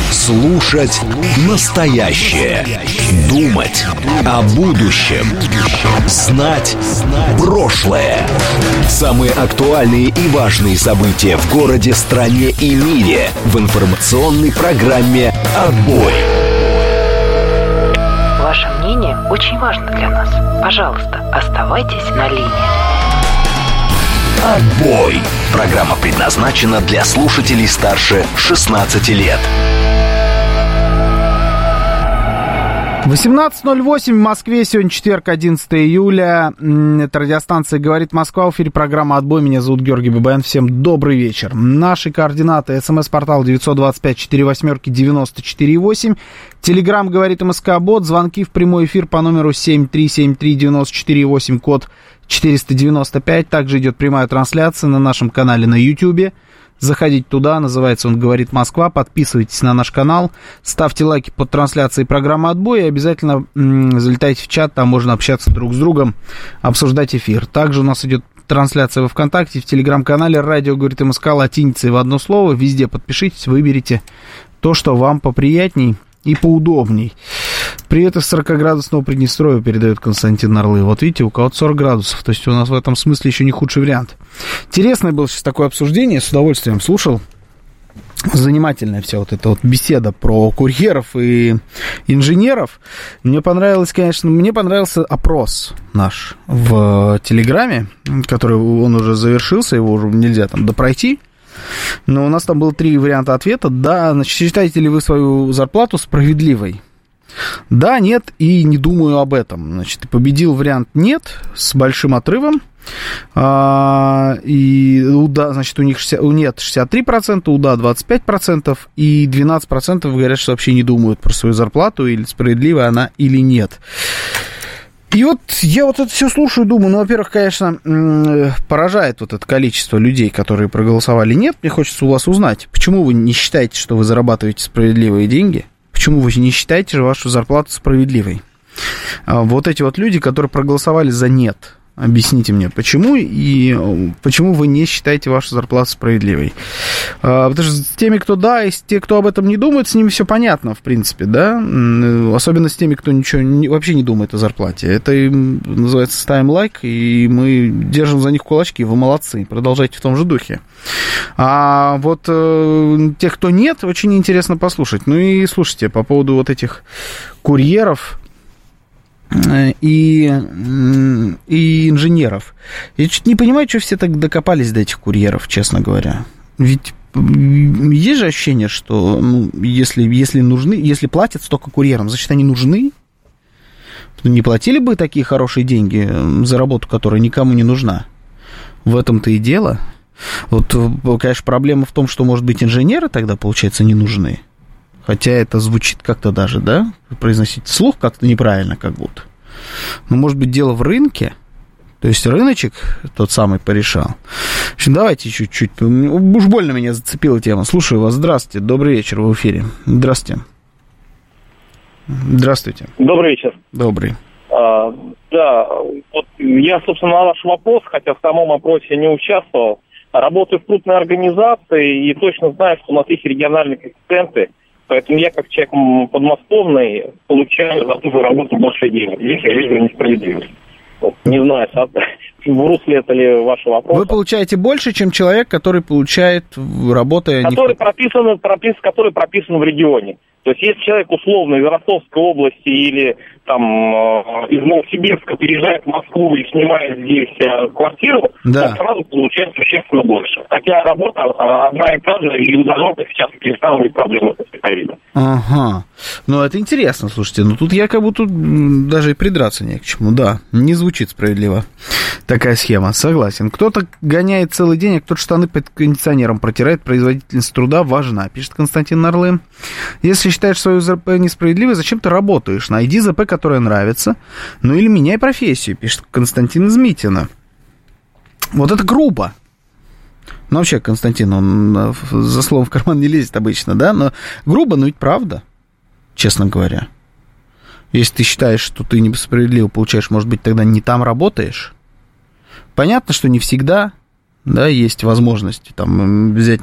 Слушать настоящее. Думать о будущем. Знать прошлое. Самые актуальные и важные события в городе, стране и мире в информационной программе «Отбой». Ваше мнение очень важно для нас. Пожалуйста, оставайтесь на линии. «Отбой». Программа предназначена для слушателей старше 16 лет. 18:08 в Москве. Сегодня четверг, 11 июля. Это радиостанция «Говорит Москва». В эфире программа «Отбой». Меня зовут Георгий Бабаян. Всем добрый вечер. Наши координаты. СМС-портал 925-48-94-8. Телеграм «Говорит МСК-бот». Звонки в прямой эфир по номеру 7373948, код 495. Также идет прямая трансляция на нашем канале на YouTube. Заходите туда, называется он «Говорит Москва». Подписывайтесь на наш канал, ставьте лайки под трансляцией программы «Отбой» и обязательно залетайте в чат, там можно общаться друг с другом, обсуждать эфир. Также у нас идет трансляция во ВКонтакте, в Телеграм-канале «Радио Говорит МСК» латиницей в одно слово. Везде подпишитесь, выберите то, что вам поприятней и поудобней. Привет из 40-градусного Приднестровья, передает Константин Нарлы. Вот видите, у кого-то 40 градусов, то есть у нас в этом смысле еще не худший вариант. Интересное было сейчас такое обсуждение, с удовольствием слушал. Занимательная вся вот эта вот беседа про курьеров и инженеров. Мне понравился опрос наш в Телеграме, который он уже завершился, его уже нельзя там допройти. Но у нас там было 3 варианта ответа. Да, значит, считаете ли вы свою зарплату справедливой? Да, нет и не думаю об этом. Значит, победил вариант нет с большим отрывом. И да, значит, у них нет 63%, у да 25%, и 12% говорят, что вообще не думают про свою зарплату, или справедливая она или нет. И вот я вот это все слушаю, думаю, ну, во-первых, конечно, поражает вот это количество людей, которые проголосовали нет. Мне хочется у вас узнать, почему вы не считаете, что вы зарабатываете справедливые деньги? Почему вы не считаете вашу зарплату справедливой? Вот эти вот люди, которые проголосовали за нет, объясните мне, почему и почему вы не считаете вашу зарплату справедливой? Потому что с теми, кто да, и с теми, кто об этом не думает, с ними все понятно, в принципе, да? Особенно с теми, кто вообще не думает о зарплате. Это называется «ставим лайк», и мы держим за них кулачки. Вы молодцы, продолжайте в том же духе. А вот тех, кто нет, очень интересно послушать. Ну и слушайте, по поводу вот этих курьеров и инженеров. Я чуть не понимаю, что все так докопались до этих курьеров, честно говоря. Ведь есть же ощущение, что если платят столько курьерам, значит, они нужны. Не платили бы такие хорошие деньги за работу, которая никому не нужна. В этом-то и дело. Вот, конечно, проблема в том, что, может быть, инженеры тогда, получается, не нужны. Хотя это звучит как-то даже, да? Произносить вслух как-то неправильно, как будто. Но, может быть, дело в рынке. То есть рыночек тот самый порешал. В общем, давайте чуть-чуть. Уж больно меня зацепила тема. Слушаю вас. Здравствуйте. Добрый вечер, в эфире. Здравствуйте. Здравствуйте. Добрый вечер. Добрый. Да, вот я, собственно, на ваш вопрос, хотя в самом опросе не участвовал, работаю в крупной организации и точно знаю, что у нас есть региональные коэффициенты, поэтому я, как человек подмосковный, получаю за ту же работу больше денег. Здесь я вижу несправедливость. Вот, не знаю, в русле это ли вашего вопроса. Вы получаете больше, чем человек, который получает, работая... Который прописан в регионе. То есть, если человек условно из Ростовской области или там из Новосибирска переезжает в Москву и снимает здесь квартиру, да, он сразу получает существенно больше. Такая работа одна и та же, и удаленно сейчас перестала быть проблемой после ковида. Ага. Ну, это интересно, слушайте. Ну, тут я как будто даже и придраться не к чему. Да, не звучит справедливо такая схема, согласен. Кто-то гоняет целый день, а кто-то штаны под кондиционером протирает. Производительность труда важна, пишет Константин Нарлы. Если считаешь свою ЗП несправедливой, зачем ты работаешь? Найди ЗП, которое нравится, ну или меняй профессию, пишет Константин из Митина. Вот это грубо. Ну, вообще, Константин, он за словом в карман не лезет обычно, да? Но грубо, но ведь правда, честно говоря. Если ты считаешь, что ты несправедливо получаешь, может быть, тогда не там работаешь. Понятно, что не всегда, Да, есть возможность там взять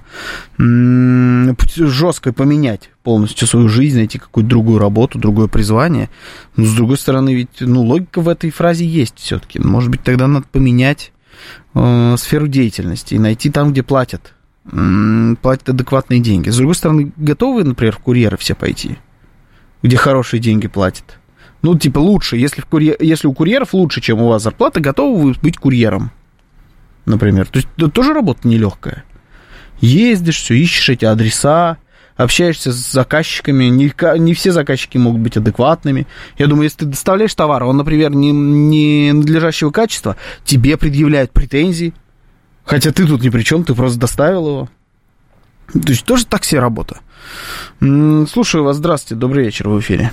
жестко поменять полностью свою жизнь, найти какую-то другую работу, другое призвание. Но, с другой стороны, ведь, логика в этой фразе есть все-таки. Может быть, тогда надо поменять сферу деятельности и найти там, где платят адекватные деньги. С другой стороны, готовы, например, в курьеры все пойти, где хорошие деньги платят? Лучше, если у курьеров лучше, чем у вас зарплата, готовы вы быть курьером, например. То есть это тоже работа нелегкая. Ездишь, все, ищешь эти адреса, общаешься с заказчиками. Не все заказчики могут быть адекватными. Я думаю, если ты доставляешь товар, он, например, не надлежащего качества, тебе предъявляют претензии, хотя ты тут ни при чем, ты просто доставил его. То есть тоже такси работа. Слушаю вас, здравствуйте, добрый вечер, в эфире.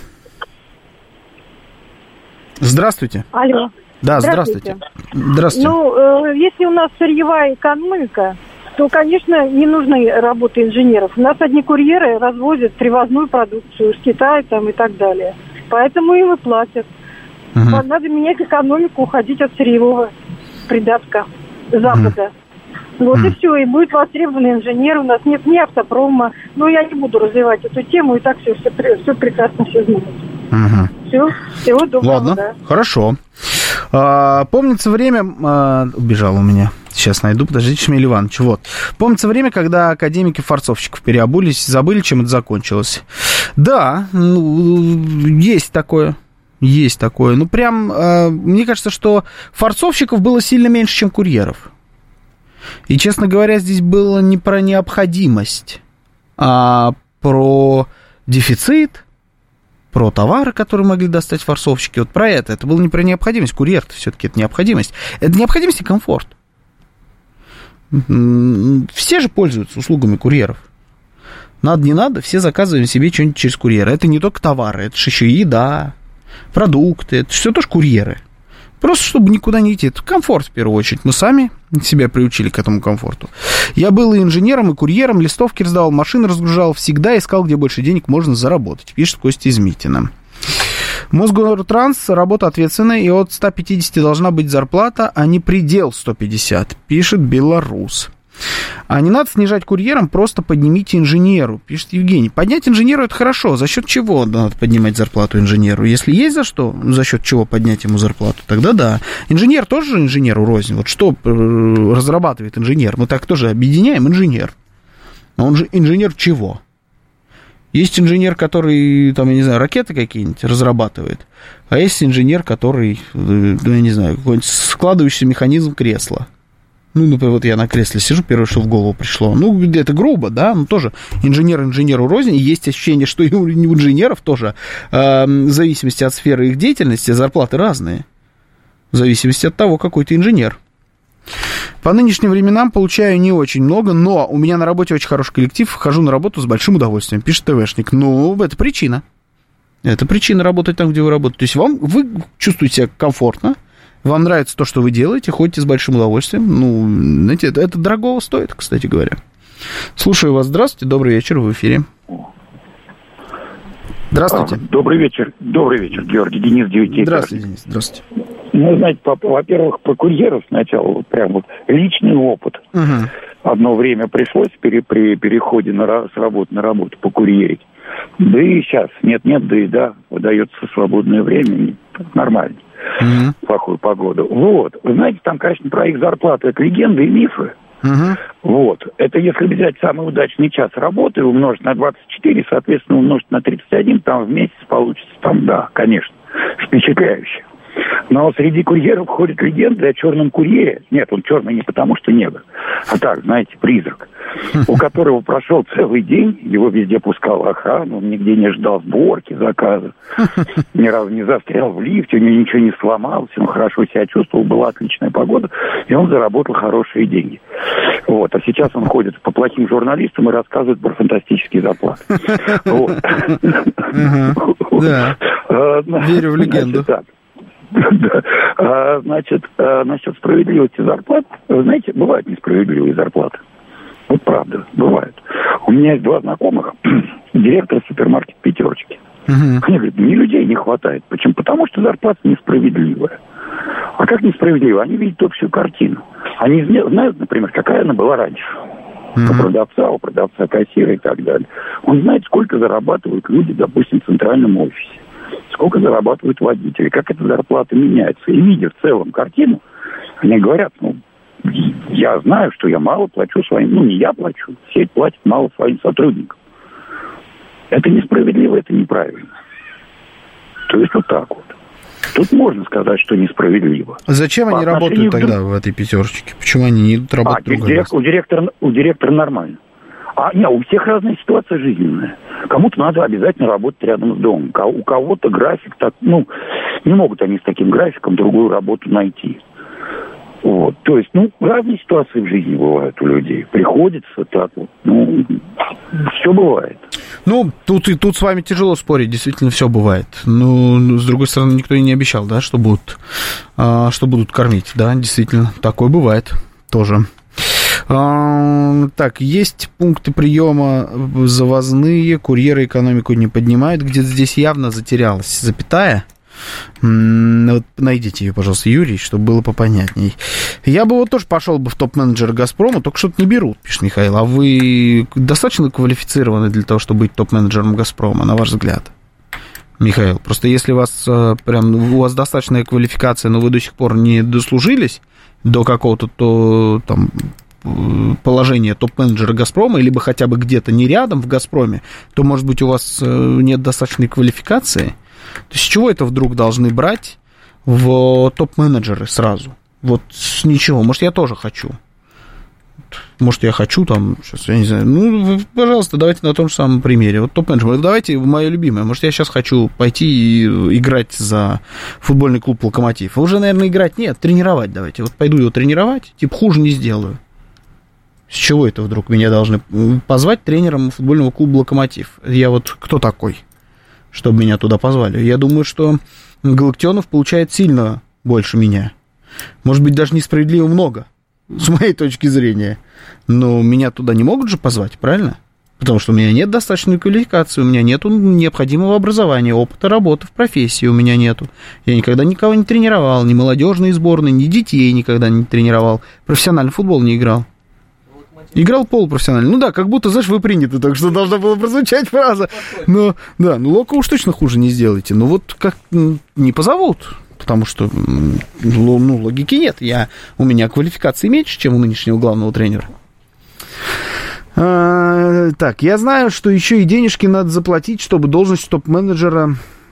Здравствуйте. Алло. Да, здравствуйте. Здравствуйте. Если у нас сырьевая экономика, то, конечно, не нужны работы инженеров. У нас одни курьеры развозят привозную продукцию с Китая там, и так далее. Поэтому им и платят. Надо менять экономику, уходить от сырьевого придатка Запада. И все, и будет востребован инженер. У нас нет ни автопрома. Я не буду развивать эту тему, и так все прекрасно все знают. Всего доброго. Ладно, да. Хорошо. Помнится время... убежал у меня. Сейчас найду, подождите, Шмель Иванович. Вот. Помнится время, когда академики форцовщиков переобулись, забыли, чем это закончилось. Да, есть такое. Есть такое. Мне кажется, что форцовщиков было сильно меньше, чем курьеров. И, честно говоря, здесь было не про необходимость, а про дефицит, про товары, которые могли достать форцовщики. Вот про это. Это было не про необходимость. Курьер-то все-таки это необходимость. Это необходимость и комфорт. Все же пользуются услугами курьеров. Надо, не надо, все заказываем себе что-нибудь через курьера. Это не только товары, это же еще и еда, продукты. Это все тоже курьеры. Просто чтобы никуда не идти. Это комфорт, в первую очередь. Мы сами себя приучили к этому комфорту. Я был и инженером, и курьером, листовки раздавал, машины разгружал, всегда искал, где больше денег можно заработать, пишет Костя из Митина. Мосгортранс, работа ответственная, и от 150 должна быть зарплата, а не предел 150, пишет Белорус. А не надо снижать курьерам, просто поднимите инженеру, пишет Евгений. Поднять инженеру — это хорошо. За счет чего надо поднимать зарплату инженеру? Если есть за счет чего поднять ему зарплату, тогда да. Инженер тоже же инженеру рознь. Вот что разрабатывает инженер? Мы так тоже объединяем инженер. Но он же инженер чего? Есть инженер, который, там, я не знаю, ракеты какие-нибудь разрабатывает, а есть инженер, который, я не знаю, какой-нибудь складывающийся механизм кресла. Например, вот я на кресле сижу, первое, что в голову пришло. Это грубо, да, но тоже инженер инженеру рознь. И есть ощущение, что и у инженеров тоже, в зависимости от сферы их деятельности, зарплаты разные. В зависимости от того, какой ты инженер. По нынешним временам получаю не очень много, но у меня на работе очень хороший коллектив, хожу на работу с большим удовольствием, пишет ТВшник. Это причина. Это причина работать там, где вы работаете. То есть вы чувствуете себя комфортно, вам нравится то, что вы делаете, ходите с большим удовольствием. Знаете, это дорогого стоит, кстати говоря. Слушаю вас. Здравствуйте, добрый вечер, в эфире. Здравствуйте. Добрый вечер, Георгий, Денис, 9. Здравствуйте, Денис, здравствуйте. Знаете, во-первых, про курьеров сначала, личный опыт. Угу. Одно время пришлось при переходе с работы на работу покурьерить. Да и сейчас нет, выдается свободное время, нормально. Плохую погоду. Вы знаете, там, конечно, про их зарплаты это легенды и мифы. Это если взять самый удачный час работы, умножить на 24, соответственно, умножить на 31, там в месяц получится, конечно, впечатляюще. Но среди курьеров ходят легенды о черном курьере. Нет, он черный не потому, что негр, а так, знаете, призрак, у которого прошел целый день, его везде пускала охрана, он нигде не ждал сборки, заказа, ни разу не застрял в лифте, у него ничего не сломалось, он хорошо себя чувствовал, была отличная погода, и он заработал хорошие деньги. А сейчас он ходит по плохим журналистам и рассказывает про фантастические зарплаты. Верю в легенду. Насчет справедливости зарплат, вы знаете, бывают несправедливые зарплаты. Вот правда, бывают. У меня есть 2 знакомых, директор супермаркета «Пятерочки». Они говорят, мне людей не хватает. Почему? Потому что зарплата несправедливая. А как несправедливо? Они видят общую картину. Они знают, например, какая она была раньше. У продавца кассира и так далее. Он знает, сколько зарабатывают люди, допустим, в центральном офисе. Сколько зарабатывают водители, как эта зарплата меняется. И видя в целом картину, они говорят, я знаю, что я мало плачу своим, не я плачу, сеть платит мало своим сотрудникам. Это несправедливо, это неправильно. То есть вот так вот. Тут можно сказать, что несправедливо. Зачем они работают тогда в этой пятерочке? Почему они не идут работать в другой раз? У директора нормально. У всех разная ситуация жизненная. Кому-то надо обязательно работать рядом с домом. У кого-то график так, не могут они с таким графиком другую работу найти. Вот. То есть, разные ситуации в жизни бывают у людей. Приходится так вот. Все бывает. Тут с вами тяжело спорить, действительно все бывает. С другой стороны, никто и не обещал, да, что будут кормить. Да, действительно, такое бывает тоже. Так, есть пункты приема завозные, курьеры экономику не поднимают. Где-то здесь явно затерялась запятая. Вот найдите ее, пожалуйста, Юрий, чтобы было попонятней. Я бы тоже пошел бы в топ-менеджера «Газпрома», только что-то не берут, пишет Михаил. А вы достаточно квалифицированы для того, чтобы быть топ-менеджером «Газпрома», на ваш взгляд? Михаил, просто если у вас достаточная квалификация, но вы до сих пор не дослужились до какого-то положения топ-менеджера «Газпрома», либо хотя бы где-то не рядом в «Газпроме», то, может быть, у вас нет достаточной квалификации. То есть с чего это вдруг должны брать в топ-менеджеры сразу? Вот с ничего. Может, я тоже хочу. Может, я хочу сейчас, я не знаю. Пожалуйста, давайте на том же самом примере. Вот топ-менеджер. Давайте мое любимое. Может, я сейчас хочу пойти и играть за футбольный клуб «Локомотив». Уже, наверное, играть нет, тренировать давайте. Вот пойду его тренировать, хуже не сделаю. С чего это вдруг меня должны позвать тренером футбольного клуба «Локомотив»? Я кто такой, чтобы меня туда позвали? Я думаю, что Галактионов получает сильно больше меня. Может быть, даже несправедливо много, с моей точки зрения. Но меня туда не могут же позвать, правильно? Потому что у меня нет достаточной квалификации, у меня нет необходимого образования, опыта работы в профессии у меня нету. Я никогда никого не тренировал, ни молодежные сборные, ни детей никогда не тренировал. Профессиональный футбол не играл. Играл полупрофессионально. Как будто, знаешь, вы приняты, так что должна была прозвучать фраза. Лока уж точно хуже не сделаете. Как не позовут, потому что, логики нет. У меня квалификации меньше, чем у нынешнего главного тренера. Так, я знаю, что еще и денежки надо заплатить, чтобы должность топ-менеджера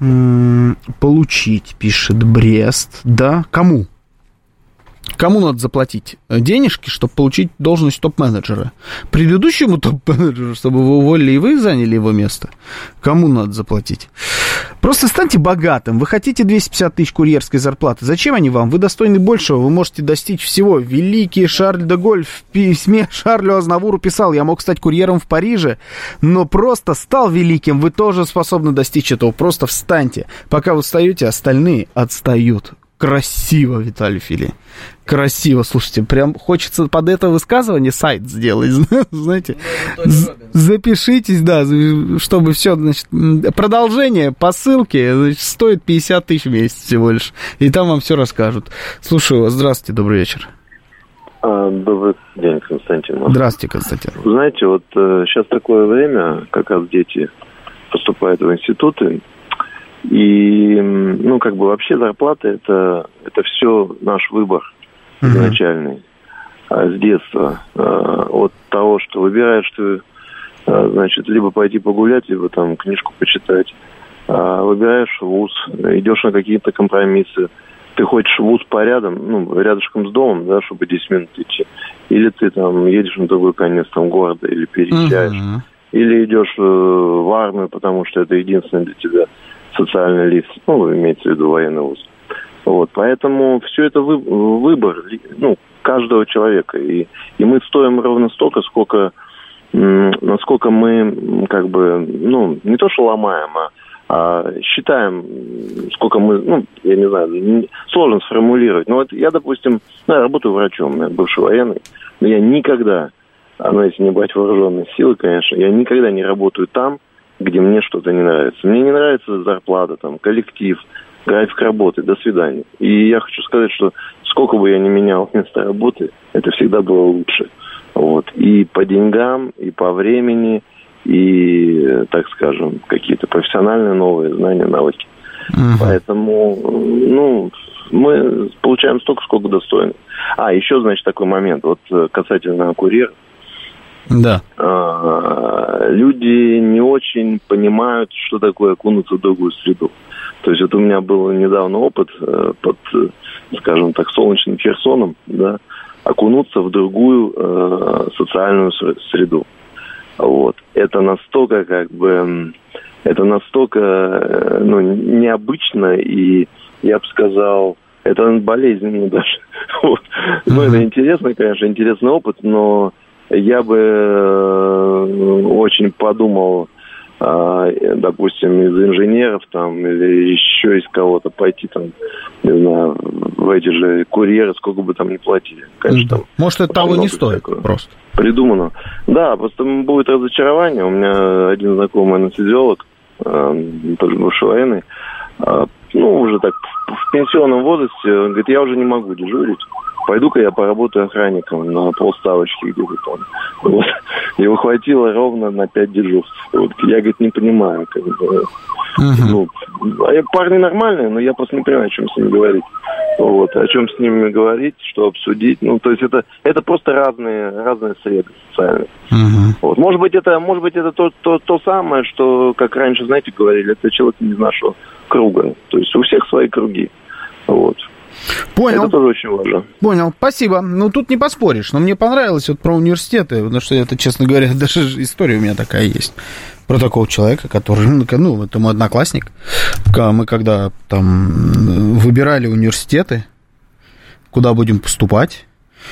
получить, пишет Брест. Да, кому? Кому надо заплатить денежки, чтобы получить должность топ-менеджера? Предыдущему топ-менеджеру, чтобы вы уволили и вы заняли его место? Кому надо заплатить? Просто станьте богатым. Вы хотите 250 тысяч курьерской зарплаты. Зачем они вам? Вы достойны большего. Вы можете достичь всего. Великий Шарль де Голль в письме Шарлю Азнавуру писал: я мог стать курьером в Париже, но просто стал великим. Вы тоже способны достичь этого. Просто встаньте. Пока вы встаете, остальные отстают. Красиво, Виталий Фили. Красиво, слушайте, прям хочется под это высказывание сайт сделать, знаете. Запишитесь, да, чтобы все, значит, продолжение по ссылке, значит, стоит 50 тысяч в месяц всего лишь. И там вам все расскажут. Слушаю вас, здравствуйте, добрый вечер. Добрый день, Константин. Здравствуйте, Константин. Знаете, сейчас такое время, как раз дети поступают в институты, и, вообще зарплата это все наш выбор изначальный, с детства. От того, что выбираешь, что, либо пойти погулять, либо книжку почитать. Выбираешь вуз, идешь на какие-то компромиссы. Ты хочешь вуз рядышком с домом, да, чтобы 10 минут идти. Или ты едешь на другой конец города, или переезжаешь. Или идешь в армию, потому что это единственное для тебя социальный лифт, имеется в виду военный вуз. Поэтому все это выбор, каждого человека. И мы стоим ровно столько, насколько мы, не то что ломаем, а считаем, сколько мы, я не знаю, сложно сформулировать. Я, допустим, я работаю врачом, я бывший военный, но я никогда, если не брать вооруженные силы, конечно, я никогда не работаю там, где мне что-то не нравится. Мне не нравится зарплата, коллектив, график работы, до свидания. И я хочу сказать, что сколько бы я ни менял место работы, это всегда было лучше. Вот. И по деньгам, и по времени, и, так скажем, какие-то профессиональные новые знания, навыки. Поэтому, мы получаем столько, сколько достойно. Еще, значит, такой момент. Вот касательно курьеров. Да. Люди не очень понимают, что такое окунуться в другую среду. То есть вот у меня был недавно опыт под, скажем так, солнечным Херсоном, да, окунуться в другую социальную среду. Вот. Это настолько, необычно, и я бы сказал, это болезненно даже. Вот. Это интересно, конечно, интересный опыт, но я бы очень подумал, допустим, из инженеров там или еще из кого-то пойти там, не знаю, в эти же курьеры, сколько бы там ни платили. Конечно, там может, это того не стоит просто. Придумано. Да, просто будет разочарование. У меня один знакомый анестезиолог, тоже бывший военный, уже так в пенсионном возрасте, он говорит, я уже не могу дежурить. Пойду-ка я поработаю охранником на полставочки где-то там. Вот. Его хватило ровно на 5 дежурств. Вот. Я, говорит, не понимаю. Парни нормальные, но я просто не понимаю, о чем с ними говорить. Вот. О чем с ними говорить, что обсудить. То есть это просто разные среды социальные. Вот. Может быть, это то самое, что, как раньше, знаете, говорили, это человек не из нашего круга. То есть у всех свои круги. Вот. Понял. Это тоже очень важно. Понял, спасибо. Тут не поспоришь. Но мне понравилось вот про университеты, потому что это, честно говоря, даже история у меня такая есть. Про такого человека, который, это мой одноклассник. Мы когда там выбирали университеты, куда будем поступать,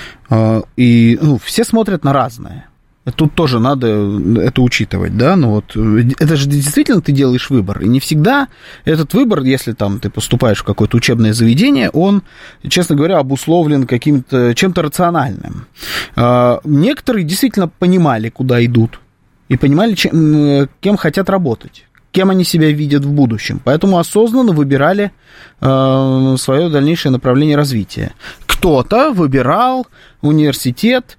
и все смотрят на разное. Тут тоже надо это учитывать, да, это же действительно ты делаешь выбор, и не всегда этот выбор, если там ты поступаешь в какое-то учебное заведение, он, честно говоря, обусловлен чем-то рациональным. Некоторые действительно понимали, куда идут, и понимали, кем хотят работать, кем они себя видят в будущем, поэтому осознанно выбирали свое дальнейшее направление развития. Кто-то выбирал университет,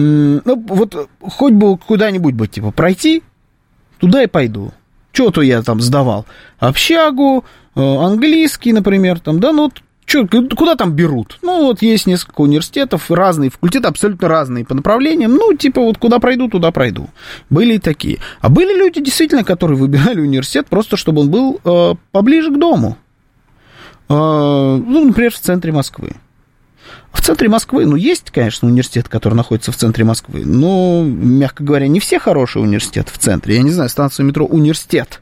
хоть бы куда-нибудь бы, пройти, туда и пойду. Что-то я там сдавал. Общагу, английский, например, куда там берут? Есть несколько университетов, разные факультеты, абсолютно разные по направлениям. Куда пройду, туда пройду. Были и такие. А были люди, действительно, которые выбирали университет просто, чтобы он был поближе к дому. Например, в центре Москвы. В центре Москвы, есть, конечно, университет, который находится в центре Москвы, но, мягко говоря, не все хорошие университеты в центре. Я не знаю, станция метро «Университет»,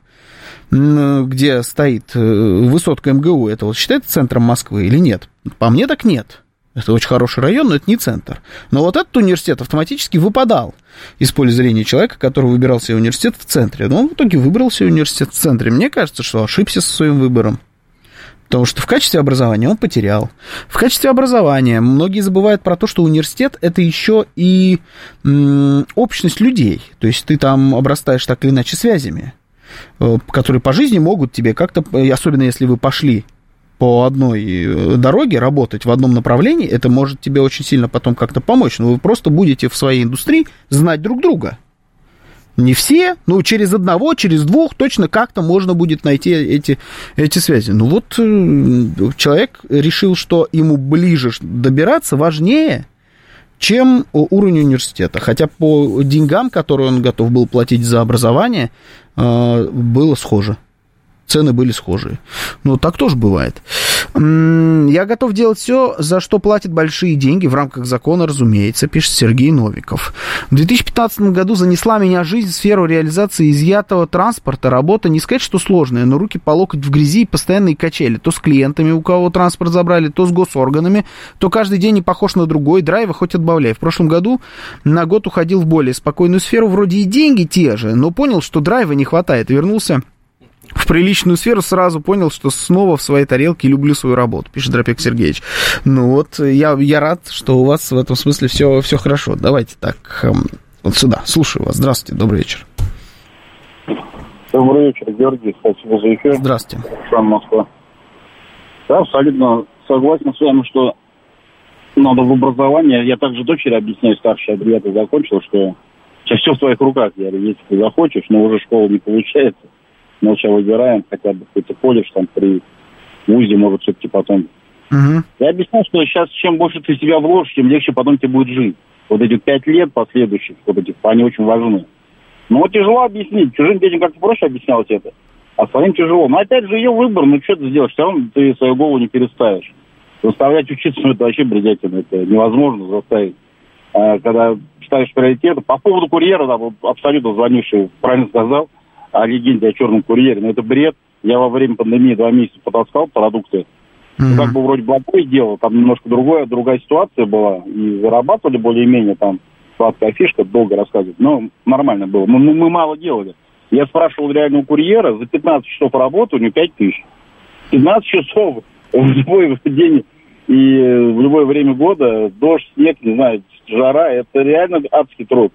где стоит высотка МГУ, это считается центром Москвы или нет? По мне так нет. Это очень хороший район, но это не центр. Но этот университет автоматически выпадал из поля зрения человека, который выбирал себе университет в центре. Но он в итоге выбрал себе университет в центре. Мне кажется, что ошибся со своим выбором. Потому что в качестве образования он потерял. В качестве образования многие забывают про то, что университет – это еще и общность людей. То есть ты там обрастаешь так или иначе связями, которые по жизни могут тебе как-то, особенно если вы пошли по одной дороге работать в одном направлении, это может тебе очень сильно потом как-то помочь. Но вы просто будете в своей индустрии знать друг друга. Не все, через одного, через двух точно как-то можно будет найти эти связи. Человек решил, что ему ближе добираться важнее, чем уровень университета. Хотя по деньгам, которые он готов был платить за образование, было схоже. Цены были схожие. Так тоже бывает. Я готов делать все, за что платят большие деньги, в рамках закона, разумеется, пишет Сергей Новиков. В 2015 году занесла меня жизнь в сферу реализации изъятого транспорта. Работа, не сказать, что сложная, но руки по локоть в грязи и постоянные качели. То с клиентами, у кого транспорт забрали, то с госорганами, то каждый день не похож на другой, драйва хоть отбавляй. В прошлом году на год уходил в более спокойную сферу, вроде и деньги те же, но понял, что драйва не хватает, и вернулся в приличную сферу, сразу понял, что снова в своей тарелке люблю свою работу, пишет Дропек Сергеевич. Я рад, что у вас в этом смысле все хорошо. Давайте так, сюда, слушаю вас. Здравствуйте, добрый вечер. Добрый вечер, Георгий, спасибо за эфир. Здравствуйте. Москва. Да, абсолютно согласен с вами, что надо в образовании. Я также дочери объясняю, старшая аббревиатура закончила, что сейчас все в твоих руках. Я говорю, если ты захочешь, но уже школа не получается. Мы сейчас выбираем хотя бы какой-то колледж там при вузе, может, все-таки потом. Я объясняю, что сейчас чем больше ты себя вложишь, тем легче потом тебе будет жить. Вот эти 5 лет последующих, вот эти, они очень важны. Но вот тяжело объяснить. Чужим детям как-то проще объяснялось это, а своим тяжело. Но опять же ее выбор, ну что ты сделаешь, все равно ты свою голову не переставишь. Заставлять учиться, ну это вообще бредятина, это невозможно заставить. Когда ставишь приоритеты. По поводу курьера, да, вот абсолютно звонивший правильно сказал о легенде о черном курьере, но это бред. Я во время пандемии 2 месяца потаскал продукты. Как бы вроде благое дело, там немножко другая ситуация была, и зарабатывали более-менее, там, сладкая фишка, долго рассказывать, но нормально было. Мы мало делали. Я спрашивал реального курьера, за 15 часов работы у него 5 тысяч. 15 часов в любой день и в любое время года, дождь, снег, не знаю, жара, это реально адский труд.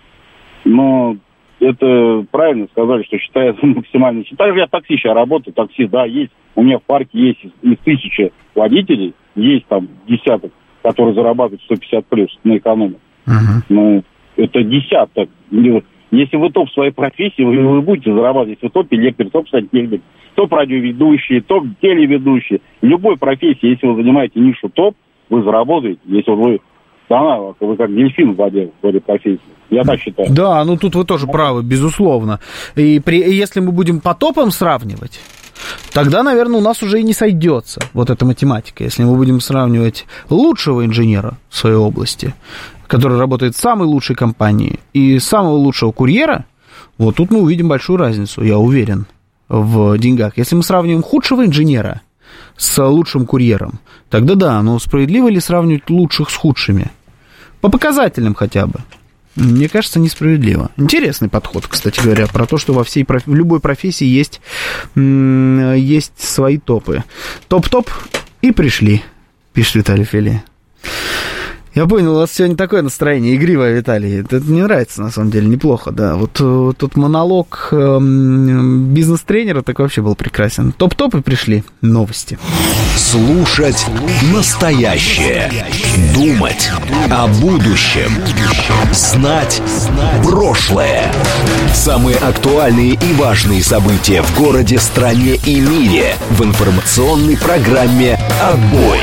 Но это правильно сказали, что считается максимально. Также я такси сейчас работаю, такси, да, есть. У меня в парке есть из 1000 водителей, есть там десяток, которые зарабатывают 150 плюс на экономику. Ну, это десяток. Если вы топ в своей профессии, вы будете зарабатывать. Если вы топ-электрик, топ-сантехник, топ-радиоведущий, топ-телеведущий. Любой профессии, если вы занимаете нишу топ, вы заработаете. Если вы как дельфин в воде в этой профессии. Я так считаю. Да, ну тут вы тоже правы, безусловно. И если мы будем по топам сравнивать, тогда, наверное, у нас уже и не сойдется вот эта математика. Если мы будем сравнивать лучшего инженера в своей области, который работает в самой лучшей компании, и самого лучшего курьера, вот тут мы увидим большую разницу, я уверен, в деньгах. Если мы сравниваем худшего инженера с лучшим курьером, тогда да, но справедливо ли сравнивать лучших с худшими? По показателям хотя бы. Мне кажется, несправедливо. Интересный подход, кстати говоря, про то, что в любой профессии есть свои топы. Топ-топ и пришли, пишет Виталий Фили. Я понял, у вас сегодня такое настроение игривое, Виталий. Это мне нравится, на самом деле, неплохо, да. Вот тот монолог бизнес-тренера так вообще был прекрасен. Топ-топ и пришли новости. Слушать настоящее. Думать о будущем. Знать прошлое. Самые актуальные и важные события в городе, стране и мире в информационной программе «Отбой».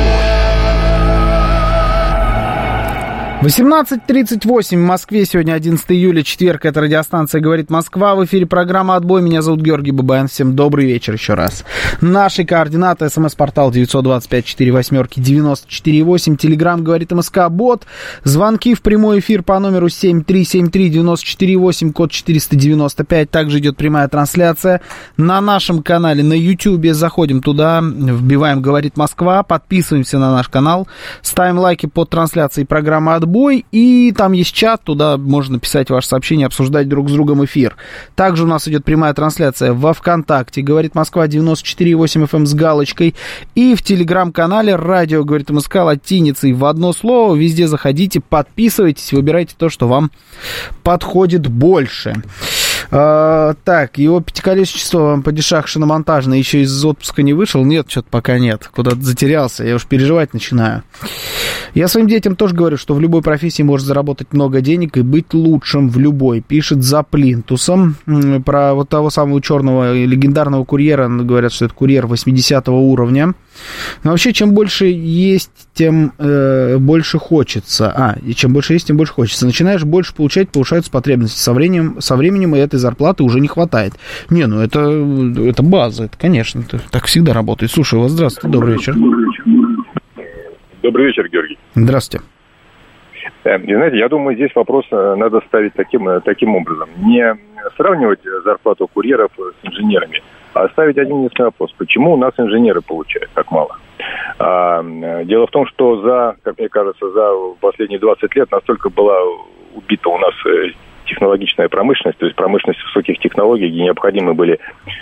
18:38 в Москве, сегодня 11 июля, четверг, это радиостанция «Говорит Москва», в эфире программа «Отбой», меня зовут Георгий Бабаян, всем добрый вечер еще раз. Наши координаты: СМС-портал 925-48-94-8, Телеграм «Говорит МСК», бот, звонки в прямой эфир по номеру 7373-94-8, код 495, также идет прямая трансляция на нашем канале на Ютьюбе, заходим туда, вбиваем «Говорит Москва», подписываемся на наш канал, ставим лайки под трансляцией программы «Отбой», и там есть чат, туда можно писать ваши сообщения, обсуждать друг с другом эфир. Также у нас идет прямая трансляция во ВКонтакте, «Говорит Москва» 94,8 FM с галочкой, и в Телеграм-канале «Радио Говорит МСК» латиницей в одно слово. Везде заходите, подписывайтесь, выбирайте то, что вам подходит больше. Так, его пятиколесничество падишах шиномонтажный еще из отпуска не вышел? Нет, что-то пока нет. Куда-то затерялся, я уж переживать начинаю. Я своим детям тоже говорю, что в любой профессии можно заработать много денег и быть лучшим в любой. Пишет за плинтусом. Про вот того самого черного легендарного курьера, говорят, что это курьер 80 уровня. Но вообще, чем больше есть, тем больше хочется. И чем больше есть, тем больше хочется. Начинаешь больше получать, повышаются потребности. Со временем и этой зарплаты уже не хватает. Не, ну это база, это, конечно, это так всегда работает. Слушай, у вас здравствуйте, добрый вечер. Добрый вечер, Георгий. Здравствуйте. И знаете, я думаю, здесь вопрос надо ставить таким образом. Не сравнивать зарплату курьеров с инженерами, а ставить один единственный вопрос. Почему у нас инженеры получают так мало? Дело в том, что как мне кажется, за последние 20 лет настолько была убита у нас технологичная промышленность, то есть промышленность высоких технологий, где необходимы были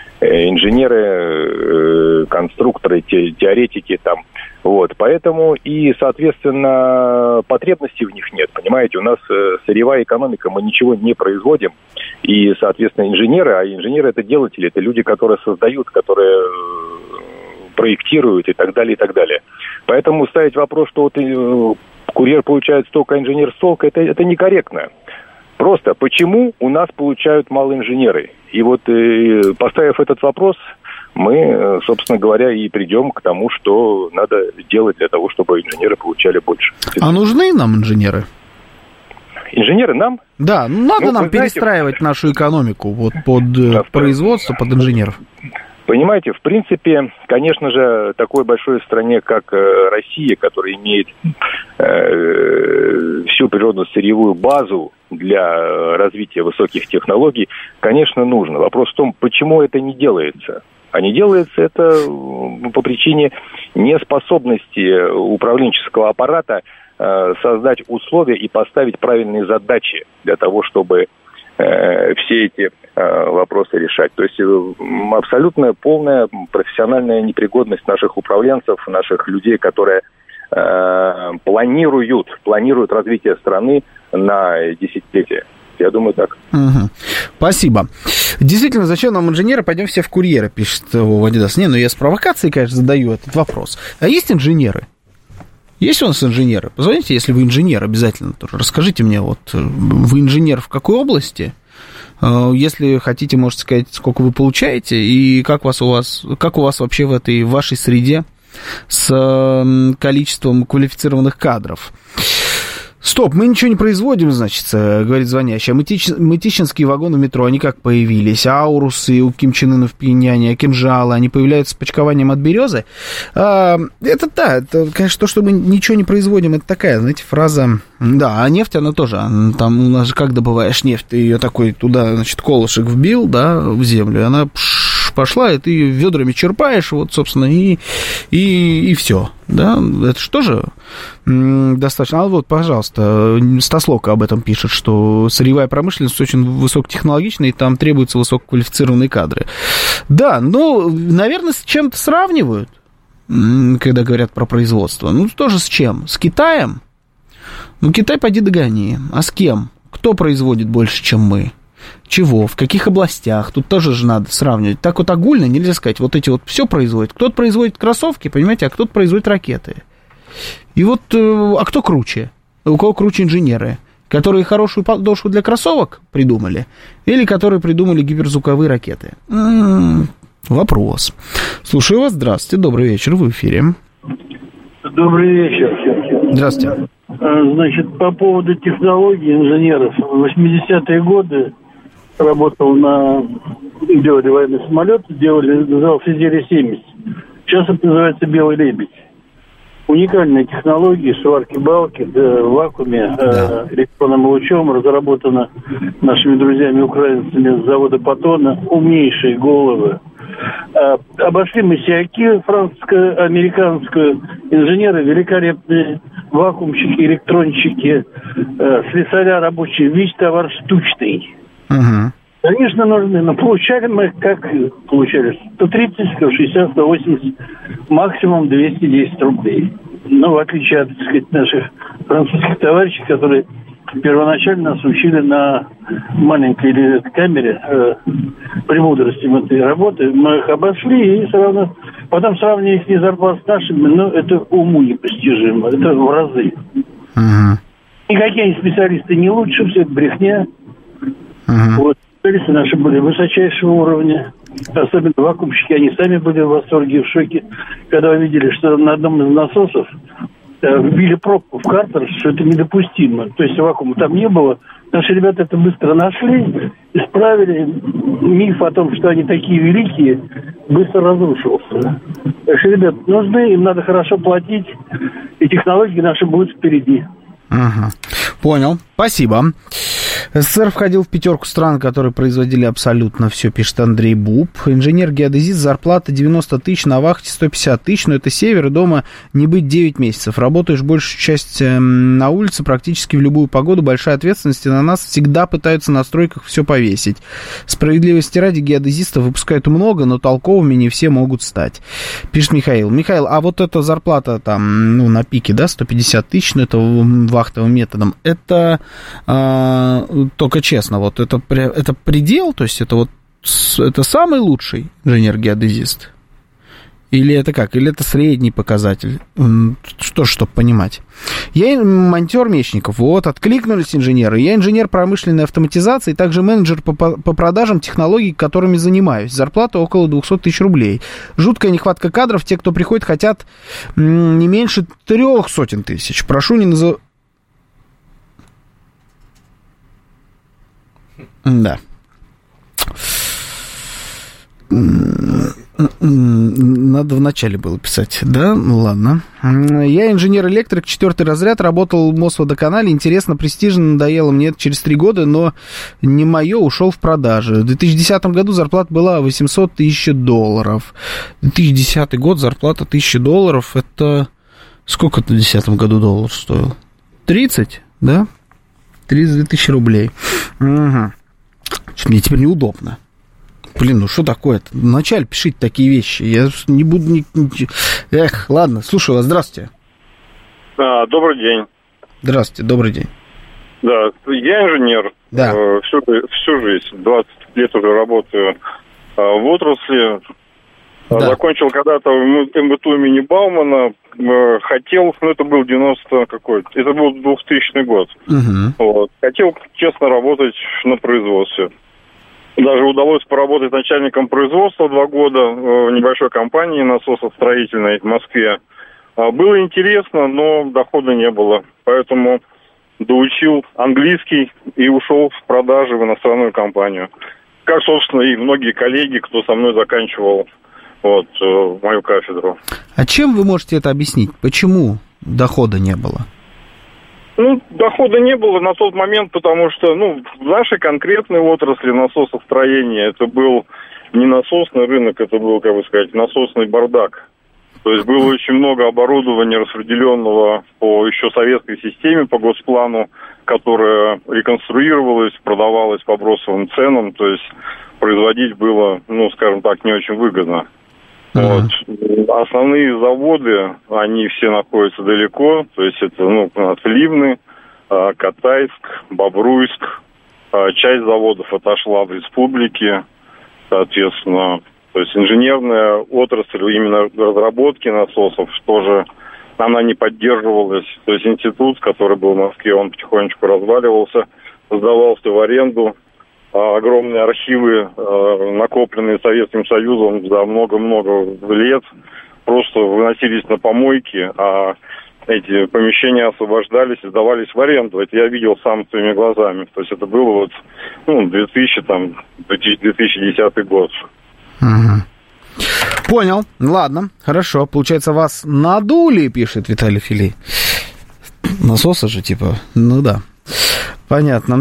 инженеры, конструкторы, теоретики там. Вот, поэтому и, соответственно, потребностей в них нет, понимаете, у нас сырьевая экономика, мы ничего не производим, и, соответственно, инженеры, а инженеры это делатели, это люди, которые создают, которые проектируют и так далее, и так далее. Поэтому ставить вопрос, что вот курьер получает столько, а инженер столько, это некорректно. Просто почему у нас получают мало инженеры? И вот поставив этот вопрос, мы, собственно говоря, и придем к тому, что надо делать для того, чтобы инженеры получали больше. А нужны нам инженеры? Инженеры нам? Да, надо нам перестраивать нашу экономику вот под производство, под инженеров. Понимаете, в принципе, конечно же, такой большой стране, как Россия, которая имеет всю природно-сырьевую базу для развития высоких технологий, конечно, нужно. Вопрос в том, почему это не делается. А не делается это по причине неспособности управленческого аппарата создать условия и поставить правильные задачи для того, чтобы все эти вопросы решать. То есть абсолютно полная профессиональная непригодность наших управленцев, наших людей, которые планируют развитие страны на десятилетия. Я думаю, так. Угу. Спасибо. Действительно, зачем нам инженеры? Пойдем все в курьеры, пишет Вадидас. Я с провокацией, конечно, задаю этот вопрос. А есть инженеры? Есть у нас инженеры? Позвоните, если вы инженер, обязательно тоже. Расскажите мне, вот вы инженер в какой области? Если хотите, можете сказать, сколько вы получаете и как у вас вообще в вашей среде с количеством квалифицированных кадров. Стоп, мы ничего не производим, значит, говорит звонящий. А мытищинские вагоны метро, они как появились? Аурусы у Ким Чен Ына в Пхеньяне, кинжалы, они появляются с почкованием от березы? Это, конечно, то, что мы ничего не производим, это такая, знаете, фраза... Да, а нефть, она тоже, там у нас же как добываешь нефть? Ты ее такой туда, значит, колышек вбил, да, в землю, и она пошла, и ты ее ведрами черпаешь, вот, собственно, и все, да, это же тоже достаточно. А вот, пожалуйста, Стаслока об этом пишет, что сырьевая промышленность очень высокотехнологичная, и там требуются высококвалифицированные кадры. Да, наверное, с чем-то сравнивают, когда говорят про производство. Тоже с чем? С Китаем? Китай поди догони. А с кем? Кто производит больше, чем мы? Чего? В каких областях? Тут тоже же надо сравнивать. Так вот огульно нельзя сказать. Вот эти вот все производят. Кто-то производит кроссовки, понимаете, а кто-то производит ракеты. И вот, а кто круче? У кого круче инженеры? Которые хорошую подошву для кроссовок придумали? Или которые придумали гиперзвуковые ракеты? Вопрос. Слушаю вас. Здравствуйте. Добрый вечер. Вы в эфире. Добрый вечер. Здравствуйте. Значит, по поводу технологий инженеров. В 80-е годы работал делали военные самолеты, назывался изделие-70. Сейчас это называется «Белый лебедь». Уникальная технология сварки-балки в вакууме электронным лучом, разработана нашими друзьями-украинцами с завода Патона. Умнейшие головы. Обошли мы СИАКи, французско-американскую, инженеры великолепные, вакуумщики, электронщики, слесаря рабочие, весь товар штучный. Угу. Конечно, нужны, но получали мы, как получали, 130, 160, 180, максимум 210 рублей. Но в отличие от, так сказать, наших французских товарищей, которые первоначально нас учили на маленькой камере премудростям этой работы, мы их обошли и сразу, потом сравнивая их зарплат с нашими, это уму непостижимо, это в разы. Никакие они специалисты не лучше, все это брехня. Вот. Специалисты наши были высочайшего уровня, особенно вакуумщики, они сами были в восторге и в шоке, когда увидели, что на одном из насосов вбили пробку в картер, что это недопустимо. То есть вакуума там не было. Наши ребята это быстро нашли, исправили. Миф о том, что они такие великие, быстро разрушился. Так что, ребят, нужны, им надо хорошо платить, и технологии наши будут впереди. Понял. Спасибо. СССР входил в 5 стран, которые производили абсолютно все, пишет Андрей Буб. Инженер-геодезист, зарплата 90 тысяч, на вахте 150 тысяч, но это север, и дома не быть 9 месяцев. Работаешь большую часть на улице, практически в любую погоду, большая ответственность, и на нас всегда пытаются на стройках все повесить. Справедливости ради, геодезистов выпускают много, но толковыми не все могут стать, пишет Михаил. Михаил, а вот эта зарплата там, на пике, да, 150 тысяч, но это вахтовым методом, это... Только честно, вот это предел, то есть это самый лучший инженер-геодезист? Или это как? Или это средний показатель? Что, чтобы понимать. Я монтер Мечников. Вот, откликнулись инженеры. Я инженер промышленной автоматизации, также менеджер по продажам технологий, которыми занимаюсь. Зарплата около 200 тысяч рублей. Жуткая нехватка кадров. Те, кто приходит, хотят не меньше 300 тысяч. Прошу не называть... Да. Надо вначале было писать. Да, ну ладно. Я инженер-электрик, 4-й разряд, работал в Мосводоканале. Интересно, престижно, надоело мне через 3 года, но не мое, ушел в продажи. В 2010 году зарплата была 800 тысяч долларов. 2010 год, зарплата 1000 долларов. Это сколько в 2010 году доллар стоил? 30, да? 32 тысячи рублей. Угу. Мне теперь неудобно. Блин, ну что такое-то? Вначале пишите такие вещи. Я не буду... Эх, ладно, слушаю вас. Здравствуйте. Добрый день. Здравствуйте, добрый день. Да, я инженер. Да. Всю жизнь, 20 лет уже работаю в отрасли. Да. Закончил когда-то МВТУ имени Баумана. Хотел, это был 90 какой-то, это был 2000 год. Угу. Вот. Хотел, честно, работать на производстве. Даже удалось поработать начальником производства 2 года в небольшой компании насосостроительной в Москве. Было интересно, но дохода не было. Поэтому доучил английский и ушел в продажи в иностранную компанию. Как, собственно, и многие коллеги, кто со мной заканчивал мою кафедру. А чем вы можете это объяснить? Почему дохода не было? Дохода не было на тот момент, потому что, в нашей конкретной отрасли насосостроения это был не насосный рынок, это был, насосный бардак. То есть было очень много оборудования, распределенного по еще советской системе, по госплану, которое реконструировалось, продавалось по бросовым ценам, то есть производить было, не очень выгодно. Вот. Основные заводы, они все находятся далеко, то есть это, Сливны, Катайск, Бобруйск, часть заводов отошла в республике, соответственно, то есть инженерная отрасль именно разработки насосов тоже, она не поддерживалась, то есть институт, который был в Москве, он потихонечку разваливался, сдавался в аренду. Огромные архивы, накопленные Советским Союзом за много-много лет, просто выносились на помойки, а эти помещения освобождались и сдавались в аренду. Это я видел сам своими глазами. То есть это было 2010 год. Угу. Понял. Ладно, хорошо. Получается, вас надули, пишет Виталий Филей. Насосы же, да. Понятно.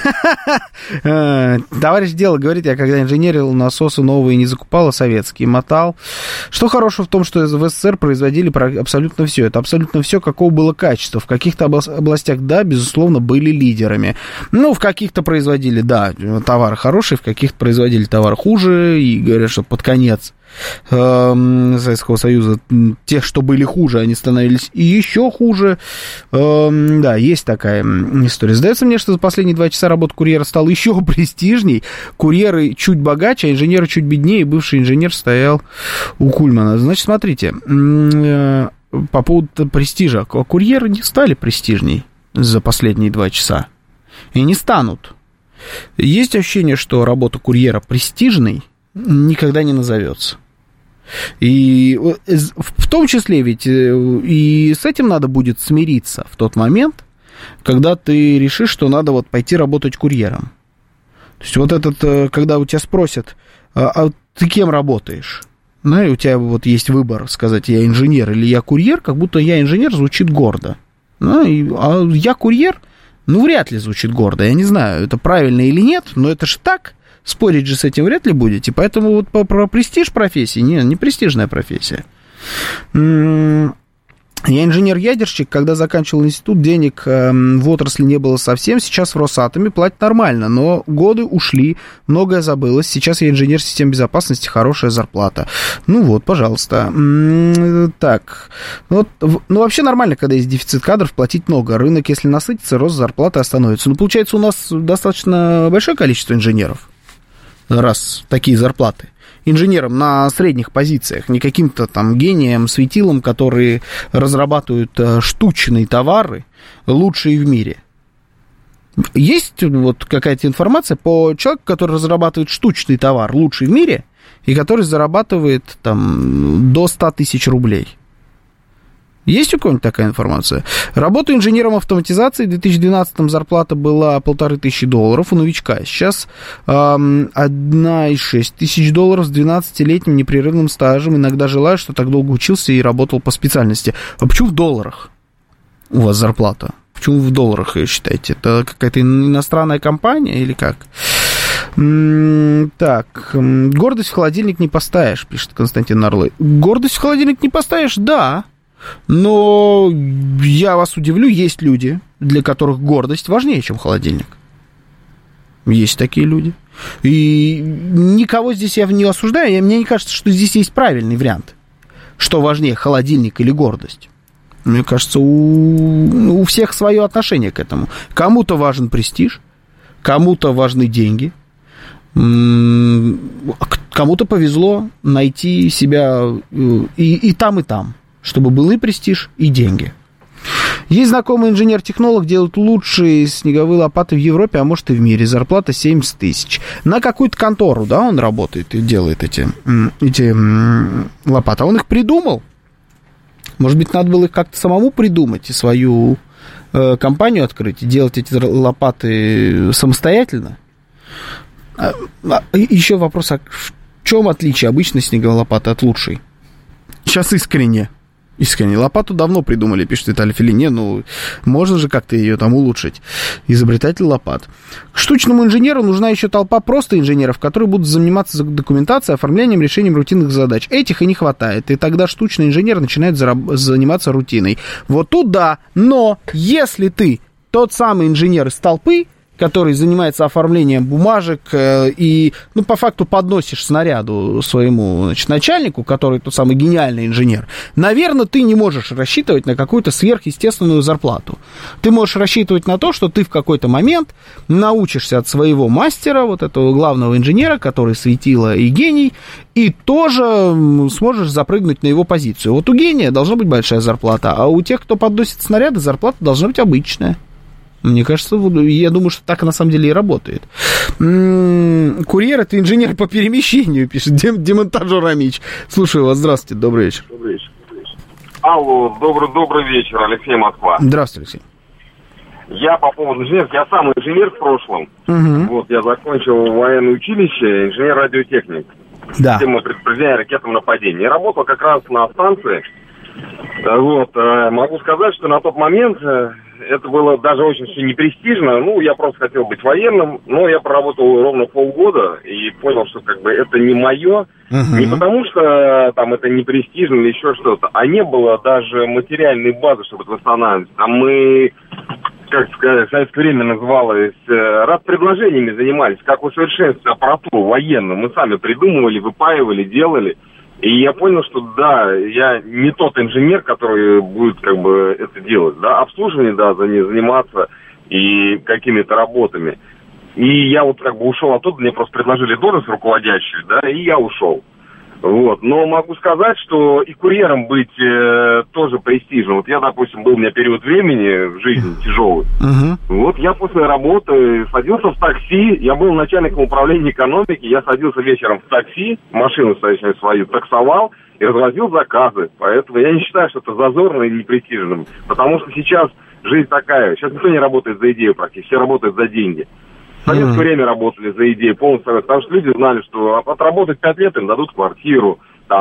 Товарищ Дело говорит, я когда инженерил, насосы новые не закупал, а советские мотал. Что хорошего в том, что в СССР производили абсолютно все. Это абсолютно все, какого было качества. В каких-то областях, да, безусловно, были лидерами. В каких-то производили, да, товары хорошие, в каких-то производили товар хуже. И говорят, что под конец Советского Союза тех, что были хуже, они становились и еще хуже. Да, есть такая история. Сдается мне, что за последние 2 часа работа курьера стала еще престижней. Курьеры чуть богаче, а инженеры чуть беднее. Бывший инженер стоял у Кульмана. Значит, смотрите, по поводу престижа. Курьеры не стали престижней за последние 2 часа. И не станут. Есть ощущение, что работа курьера престижной никогда не назовется. И в том числе ведь и с этим надо будет смириться в тот момент, когда ты решишь, что надо пойти работать курьером. То есть когда у тебя спросят, а ты кем работаешь? И у тебя есть выбор сказать, я инженер или я курьер, как будто я инженер звучит гордо. А я курьер, вряд ли звучит гордо. Я не знаю, это правильно или нет, но это же так. Спорить же с этим вряд ли будете. Поэтому про престиж профессии, не престижная профессия. Я инженер-ядерщик, когда заканчивал институт, денег в отрасли не было совсем. Сейчас в Росатоме платят нормально, но годы ушли, многое забылось. Сейчас я инженер систем безопасности, хорошая зарплата. Пожалуйста. Так. Вообще нормально, когда есть дефицит кадров, платить много. Рынок, если насытится, рост зарплаты остановится. Получается, у нас достаточно большое количество инженеров, раз такие зарплаты. инженерам на средних позициях, не каким-то там гением, светилом, которые разрабатывают штучные товары, лучшие в мире. Есть вот какая-то информация по человеку, который разрабатывает штучный товар, лучший в мире, и который зарабатывает там до 100 тысяч рублей? Есть у кого-нибудь такая информация? Работаю инженером автоматизации. В 2012-м зарплата была $1500 у новичка. Сейчас 1,6 тысяч долларов с 12-летним непрерывным стажем. Иногда желаю, что так долго учился и работал по специальности. А почему в долларах у вас зарплата? Почему в долларах ее считаете? Это какая-то иностранная компания или как? Так, гордость в холодильник не поставишь, пишет Константин Орлы. Гордость в холодильник не поставишь, да. Но я вас удивлю, есть люди, для которых гордость важнее, чем холодильник. Есть такие люди. И никого здесь я не осуждаю. Мне не кажется, что здесь есть правильный вариант. Что важнее, холодильник или гордость? Мне кажется, у всех свое отношение к этому. Кому-то важен престиж, кому-то важны деньги, кому-то повезло найти себя и там, чтобы был и престиж, и деньги. Есть знакомый инженер-технолог, делает лучшие снеговые лопаты в Европе, а может и в мире. Зарплата 70 тысяч. На какую-то контору, да, он работает и делает эти лопаты. А он их придумал. Может быть, надо было их как-то самому придумать и свою компанию открыть, и делать эти лопаты самостоятельно. Еще вопрос, а в чем отличие обычной снеговой лопаты от лучшей? Сейчас искренне. Лопату давно придумали, пишет Виталий Филин. Можно же как-то ее там улучшить. Изобретатель лопат. К штучному инженеру нужна еще толпа просто инженеров, которые будут заниматься документацией, оформлением, решением рутинных задач. Этих и не хватает. И тогда штучный инженер начинает заниматься рутиной. Вот тут да. Но если ты тот самый инженер из толпы, который занимается оформлением бумажек и, по факту подносишь снаряду своему, начальнику, который тот самый гениальный инженер, наверное, ты не можешь рассчитывать на какую-то сверхъестественную зарплату. Ты можешь рассчитывать на то, что ты в какой-то момент научишься от своего мастера, вот этого главного инженера, который светило и гений, и тоже сможешь запрыгнуть на его позицию. Вот у гения должна быть большая зарплата, а у тех, кто подносит снаряды, зарплата должна быть обычная. Мне кажется, я думаю, что так на самом деле и работает. Курьер — это инженер по перемещению, пишет демонтажер Амич. Слушаю вас, здравствуйте, добрый вечер. Алло, добрый вечер, Алексей, Москва. Здравствуйте, Алексей. Я по поводу инженеров, я сам инженер в прошлом. Вот, я закончил военное училище, инженер-радиотехник. Да. Система предупреждения ракетным нападением. Я работал как раз на станции. Вот, могу сказать, что на тот момент это было даже очень все непрестижно. Я просто хотел быть военным, но я проработал ровно полгода и понял, что это не мое. Не потому что там это не престижно или еще что-то, а не было даже материальной базы, чтобы это восстанавливать. А мы, как сказать, в советское время называлось, предложениями занимались, как усовершенствовать аппаратуру военную. Мы сами придумывали, выпаивали, делали. И я понял, что да, я не тот инженер, который будет это делать, да, обслуживание, да, заниматься и какими-то работами. И я ушел оттуда, мне просто предложили должность руководящую, да, и я ушел. Вот, но могу сказать, что и курьером быть тоже престижно. Вот я, допустим, был у меня период времени в жизни тяжелый. Вот я после работы садился в такси, я был начальником управления экономики, я садился вечером в такси, машину свою таксовал и развозил заказы. Поэтому я не считаю, что это зазорно и непрестижным. Потому что сейчас жизнь такая, сейчас никто не работает за идею практически, все работают за деньги. В советское время работали за идею полностью, потому что люди знали, что отработать 5 лет им дадут квартиру,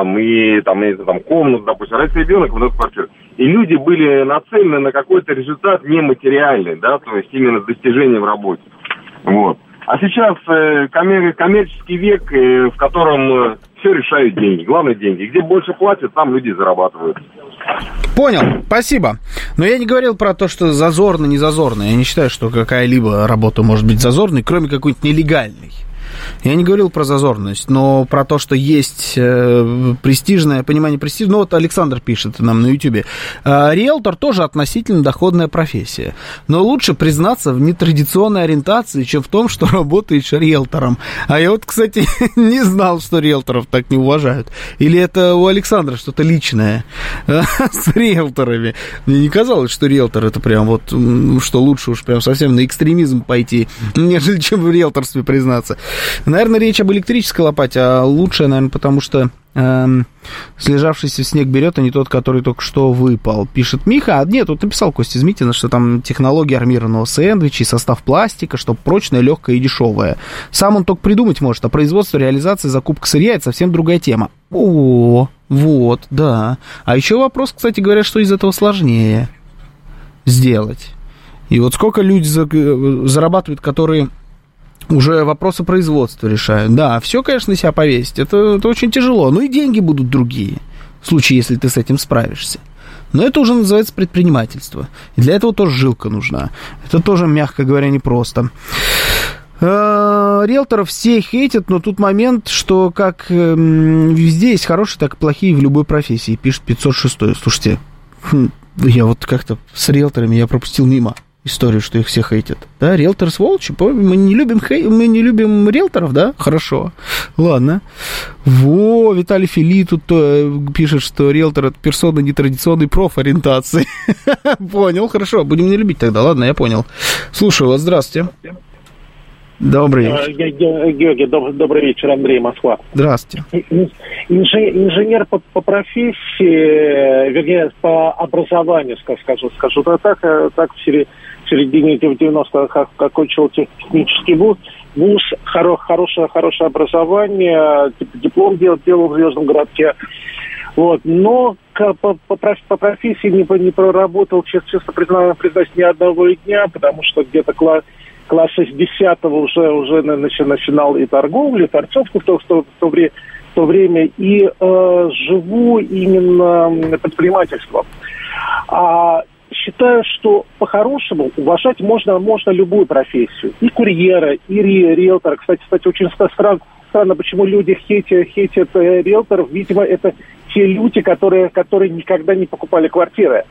комнату, допустим, родится ребенок, им дадут квартиру. И люди были нацелены на какой-то результат нематериальный, да, то есть именно достижение в работе. Вот. А сейчас коммерческий век, в котором все решают деньги, главное деньги. Где больше платят, там люди зарабатывают. Понял, спасибо. Но я не говорил про то, что зазорно, не зазорно. Я не считаю, что какая-либо работа может быть зазорной, кроме какой-нибудь нелегальной. Я не говорил про зазорность, но про то, что есть престижное, понимание престижного. Ну, вот Александр пишет нам на Ютубе. Риэлтор тоже относительно доходная профессия. Но лучше признаться в нетрадиционной ориентации, чем в том, что работаешь риэлтором. А я вот, кстати, не знал, что риэлторов так не уважают. Или это у Александра что-то личное с риэлторами. Мне не казалось, что риэлтор это прям вот, что лучше уж прям совсем на экстремизм пойти, нежели чем в риэлторстве признаться. Наверное, речь об электрической лопате, а лучше, наверное, потому что слежавшийся снег берет, а не тот, который только что выпал. Пишет Миха. А нет, тут написал Костя Змитина, что там технология армированного сэндвича и состав пластика, чтобы прочное, легкое и дешевое. Сам он только придумать может, а производство, реализация, закупка сырья — это совсем другая тема. О, вот, да. А еще вопрос, кстати говоря, что из этого сложнее сделать. И вот сколько люди зарабатывают, которые уже вопросы производства решают. Да, все, конечно, на себя повесить. Это очень тяжело. Ну и деньги будут другие, в случае, если ты с этим справишься. Но это уже называется предпринимательство. И для этого тоже жилка нужна. Это тоже, мягко говоря, непросто. Риэлторов все хейтят, но тут момент, что как везде есть хорошие, так и плохие в любой профессии, пишет 506. Слушайте, я вот как-то с риэлторами я пропустил мимо историю, что их все хейтят. Да, риэлторы сволочи. Мы не любим риэлторов, да? Хорошо. Ладно. Виталий Фили тут пишет, что риэлтор — это персона нетрадиционной профориентации. Понял, хорошо. Будем не любить тогда. Ладно, я понял. Слушаю вас. Здравствуйте. Добрый вечер. Георгий, добрый вечер. Андрей, Москва. Здравствуйте. Инженер по профессии, вернее, по образованию, скажу так, в середине 90-х окончил технический вуз, хорошее образование, диплом делал в Звездном городке. Вот. Но по профессии не проработал, честно признаюсь, ни одного дня, потому что где-то класса с 10-го уже начинал и торговлю, и торцовку в то время, и живу именно предпринимательством. Считаю, что по-хорошему уважать можно любую профессию. И курьера, и риэлтора. Кстати, очень странно, почему люди хейтят риэлторов. Видимо, это те люди, которые никогда не покупали квартиры.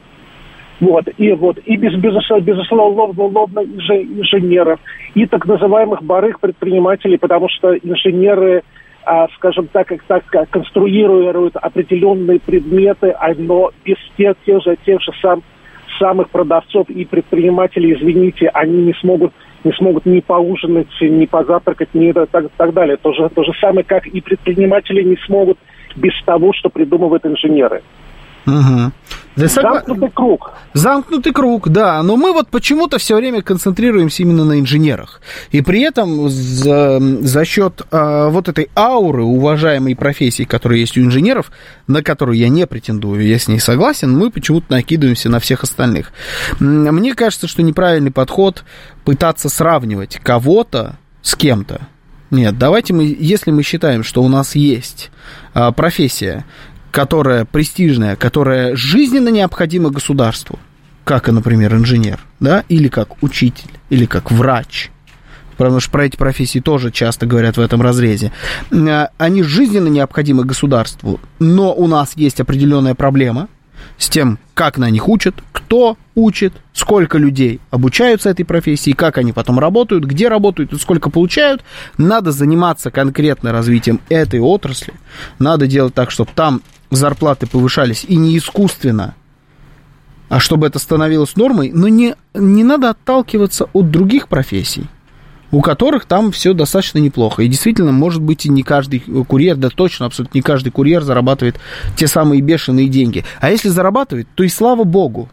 И безусловно, инженеров, и так называемых барых предпринимателей, потому что инженеры, скажем так, конструируют определенные предметы, но без тех же самых продавцов и предпринимателей, извините, они не смогут ни поужинать, ни позавтракать, ни так далее. То же самое, как и предприниматели не смогут без того, что придумывают инженеры. Угу. Замкнутый круг. Замкнутый круг, да. Но мы вот почему-то все время концентрируемся именно на инженерах. И при этом за счет вот этой ауры уважаемой профессии, которая есть у инженеров, на которую я не претендую, я с ней согласен, мы почему-то накидываемся на всех остальных. Мне кажется, что неправильный подход пытаться сравнивать кого-то с кем-то. Нет, давайте если мы считаем, что у нас есть профессия, которая престижная, которая жизненно необходима государству, как, например, инженер, да, или как учитель, или как врач, потому что про эти профессии тоже часто говорят в этом разрезе, они жизненно необходимы государству, но у нас есть определенная проблема с тем, как на них учат, кто учит, сколько людей обучаются этой профессии, как они потом работают, где работают и сколько получают. Надо заниматься конкретно развитием этой отрасли, надо делать так, чтобы там зарплаты повышались и не искусственно, а чтобы это становилось нормой, но не надо отталкиваться от других профессий, у которых там все достаточно неплохо. И действительно, может быть, и не каждый курьер, да точно, абсолютно не каждый курьер зарабатывает те самые бешеные деньги. А если зарабатывает, то и слава богу.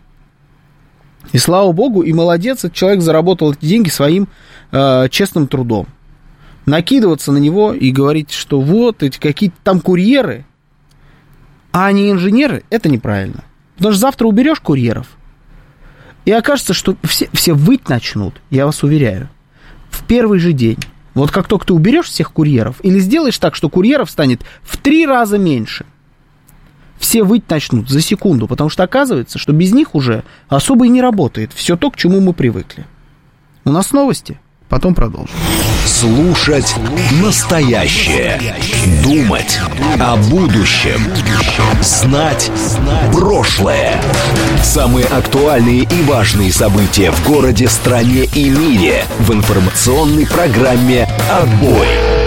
И слава богу, и молодец, этот человек заработал эти деньги своим честным трудом. Накидываться на него и говорить, что вот эти какие-то там курьеры, а не инженеры, это неправильно. Потому что завтра уберешь курьеров, и окажется, что все выть начнут, я вас уверяю, в первый же день. Вот как только ты уберешь всех курьеров, или сделаешь так, что курьеров станет в 3 раза меньше, все выть начнут за секунду, потому что оказывается, что без них уже особо и не работает все то, к чему мы привыкли. У нас новости. Потом продолжим. Слушать настоящее. Думать о будущем. Знать прошлое. Самые актуальные и важные события в городе, стране и мире в информационной программе «Отбой».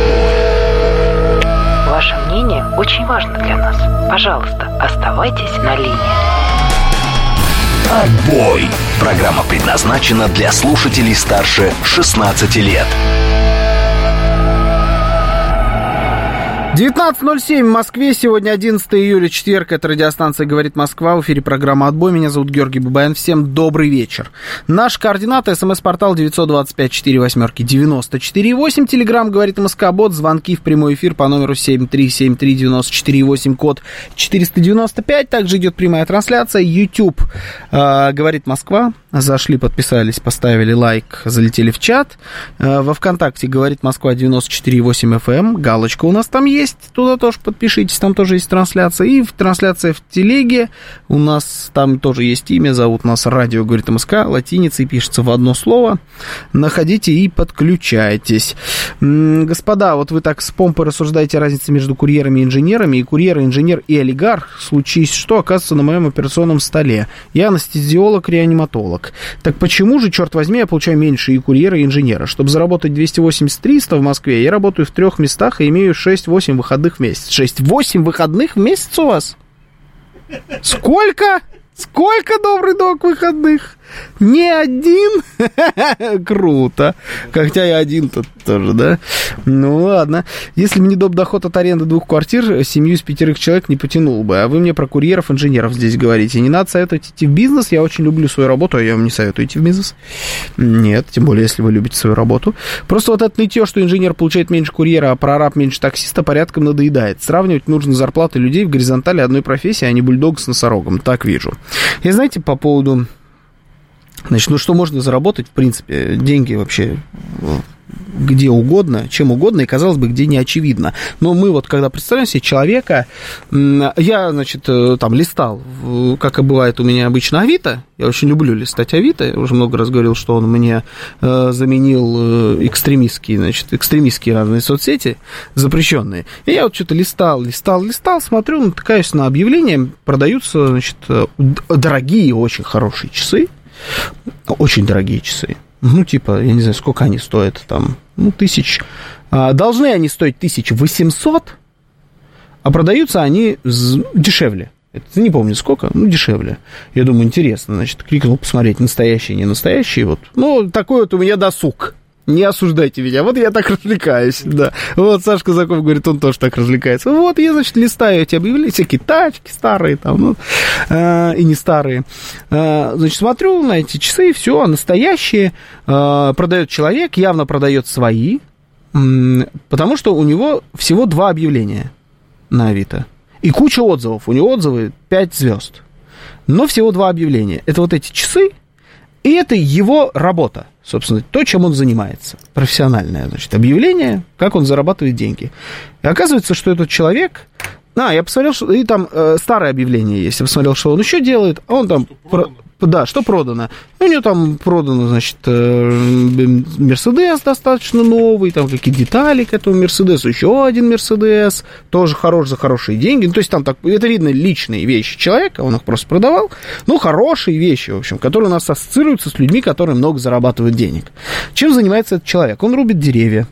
Ваше мнение очень важно для нас. Пожалуйста, оставайтесь на линии. «Отбой». Программа предназначена для слушателей старше 16 лет. 19:07 в Москве. Сегодня 11 июля, четверг. Это радиостанция «Говорит Москва». В эфире программа «Отбой». Меня зовут Георгий Бабаян. Всем добрый вечер. Наш координат. СМС-портал 925-48-94-8. Телеграмм «Говорит МСК-бот». Звонки в прямой эфир по номеру 7373948, код 495. Также идет прямая трансляция. YouTube «Говорит Москва». Зашли, подписались, поставили лайк, залетели в чат. Во ВКонтакте «Говорит Москва» 94,8 FM. Галочка у нас там есть. Туда тоже подпишитесь, там тоже есть трансляция. И трансляция в телеге. У нас там тоже есть имя. Зовут нас «Радио Говорит МСК». Латиницей пишется в одно слово. Находите и подключайтесь. Господа, вот вы так с помпой рассуждаете о разнице между курьерами и инженерами. И курьер, инженер и олигарх, случись что, оказывается на моем операционном столе. Я анестезиолог, реаниматолог. Так почему же, черт возьми, я получаю меньше и курьера, и инженера? Чтобы заработать 280-300 в Москве, я работаю в 3 местах и имею 6-8 выходных в месяц. 6-8 выходных в месяц у вас? Сколько? Сколько, добрый док, выходных? Не один? Круто. Хотя и один-то тоже, да? Ну, ладно. Если бы не доп. Доход от аренды 2 квартир, семью из 5 человек не потянул бы. А вы мне про курьеров, инженеров здесь говорите. Не надо советовать идти в бизнес. Я очень люблю свою работу, а я вам не советую идти в бизнес. Нет, тем более, если вы любите свою работу. Просто вот это нытье, что инженер получает меньше курьера, а прораб меньше таксиста, порядком надоедает. Сравнивать нужно зарплаты людей в горизонтали одной профессии, а не бульдог с носорогом. Так вижу. И знаете, по поводу... Значит, ну что можно заработать, в принципе, деньги вообще где угодно, чем угодно, и, казалось бы, где не очевидно. Но мы вот, когда представляем себе человека, я, значит, там листал, как и бывает у меня обычно, Авито. Я очень люблю листать Авито. Я уже много раз говорил, что он мне заменил экстремистские разные соцсети, запрещенные. И я вот что-то листал, смотрю, натыкаюсь на объявления, продаются, значит, дорогие, очень хорошие часы. Очень дорогие часы. Ну, типа, я не знаю, сколько они стоят там, ну, тысяч. Должны они стоить 1800, а продаются они дешевле. Это не помню сколько, ну, дешевле. Я думаю, интересно, значит, кликнул посмотреть, настоящие, не настоящие. Вот. Ну, такой вот у меня досуг. Не осуждайте меня, вот я так развлекаюсь, да. Вот Сашка Казаков говорит, он тоже так развлекается. Вот я, значит, листаю эти объявления, всякие тачки старые там, ну, и не старые. Значит, смотрю на эти часы, все, настоящие. Продает человек, явно продает свои, потому что у него всего 2 объявления на Авито. И куча отзывов, у него отзывы 5 звезд. Но всего 2 объявления. Это вот эти часы, и это его работа. Собственно, то, чем он занимается. Профессиональное, значит, объявление, как он зарабатывает деньги. И оказывается, что этот человек... я посмотрел, что... И там старое объявление есть. Я посмотрел, что он еще делает. А он там... Да, что продано. У него там продано, значит, Мерседес достаточно новый, там какие-то детали к этому Мерседесу, еще один Мерседес, тоже хорош за хорошие деньги. Ну, то есть там так, это видно личные вещи человека, он их просто продавал. Ну, хорошие вещи, в общем, которые у нас ассоциируются с людьми, которые много зарабатывают денег. Чем занимается этот человек? Он рубит деревья.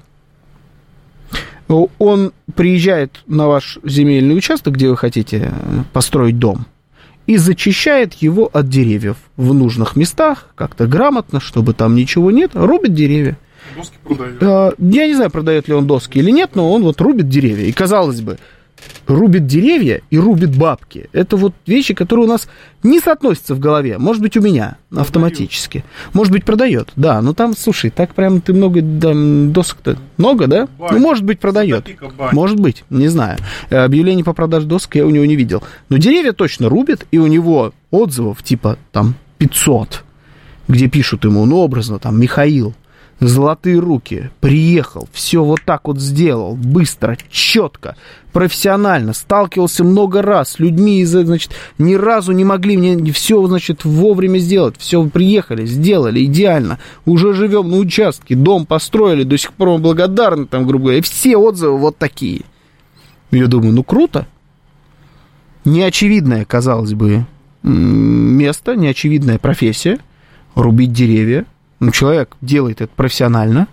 Он приезжает на ваш земельный участок, где вы хотите построить дом, и зачищает его от деревьев в нужных местах, как-то грамотно, чтобы там ничего нет, рубит деревья. Доски продает. Я не знаю, продает ли он доски или нет, но он вот рубит деревья. И, казалось бы, рубит деревья и рубит бабки. Это вот вещи, которые у нас не соотносятся в голове. Может быть, у меня автоматически. Может быть, продает. Да, ну там, слушай, так прям ты много досок-то. Много, да? Ну, может быть, продает. Может быть, не знаю. Объявлений по продаже досок я у него не видел. Но деревья точно рубит, и у него отзывов типа там 500, где пишут ему, ну, образно, там, Михаил, Золотые руки, приехал, все вот так вот сделал, быстро, четко, профессионально, сталкивался много раз с людьми, значит, ни разу не могли мне все, значит, вовремя сделать, все приехали, сделали идеально, уже живем на участке, дом построили, до сих пор мы благодарны, там, грубо говоря, и все отзывы вот такие. Я думаю, ну круто, неочевидное, казалось бы, место, неочевидная профессия, рубить деревья. Ну, человек делает это профессионально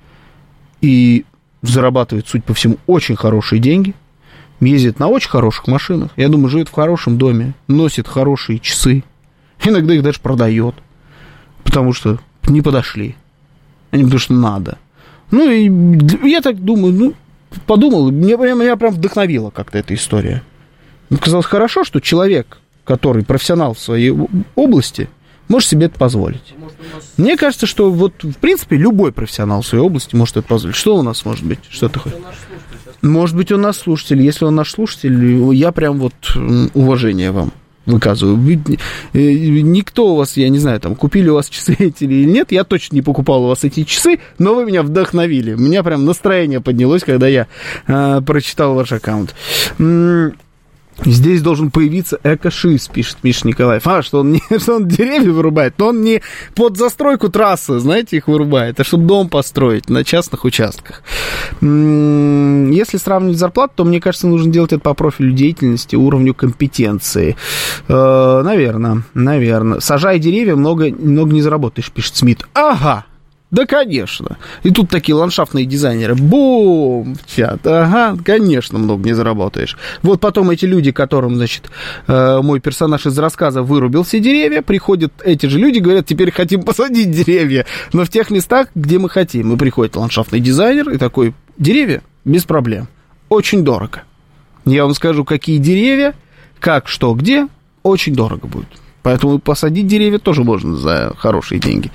и зарабатывает, судя по всему, очень хорошие деньги, ездит на очень хороших машинах, я думаю, живет в хорошем доме, носит хорошие часы, иногда их даже продает, потому что не подошли, а не потому что надо. Ну, и я так думаю, ну, подумал, меня прям вдохновила как-то эта история. Мне казалось хорошо, что человек, который профессионал в своей области, может себе это позволить. Мне кажется, что вот, в принципе, любой профессионал в своей области может это позволить. Что у нас может быть? Что ты хочешь? Может быть, он наш слушатель. Если он наш слушатель, я прям вот уважение вам выказываю. Никто у вас, я не знаю, там, купили у вас часы эти или нет, я точно не покупал у вас эти часы, но вы меня вдохновили. У меня прям настроение поднялось, когда я прочитал ваш аккаунт. Здесь должен появиться эко-шиз, пишет Миша Николаев. Что он деревья вырубает, но он не под застройку трассы, знаете, их вырубает, а чтобы дом построить на частных участках. Если сравнивать зарплату, то, мне кажется, нужно делать это по профилю деятельности, уровню компетенции. Наверное. Сажая деревья, много не заработаешь, пишет Смит. Ага! Да, конечно. И тут такие ландшафтные дизайнеры. Бум! В чат. Ага, конечно, много не заработаешь. Вот потом эти люди, которым, значит, мой персонаж из рассказа вырубил все деревья, приходят эти же люди, говорят, теперь хотим посадить деревья, но в тех местах, где мы хотим. И приходит ландшафтный дизайнер и такой, деревья без проблем. Очень дорого. Я вам скажу, какие деревья, как, что, где, очень дорого будет. Поэтому посадить деревья тоже можно за хорошие деньги.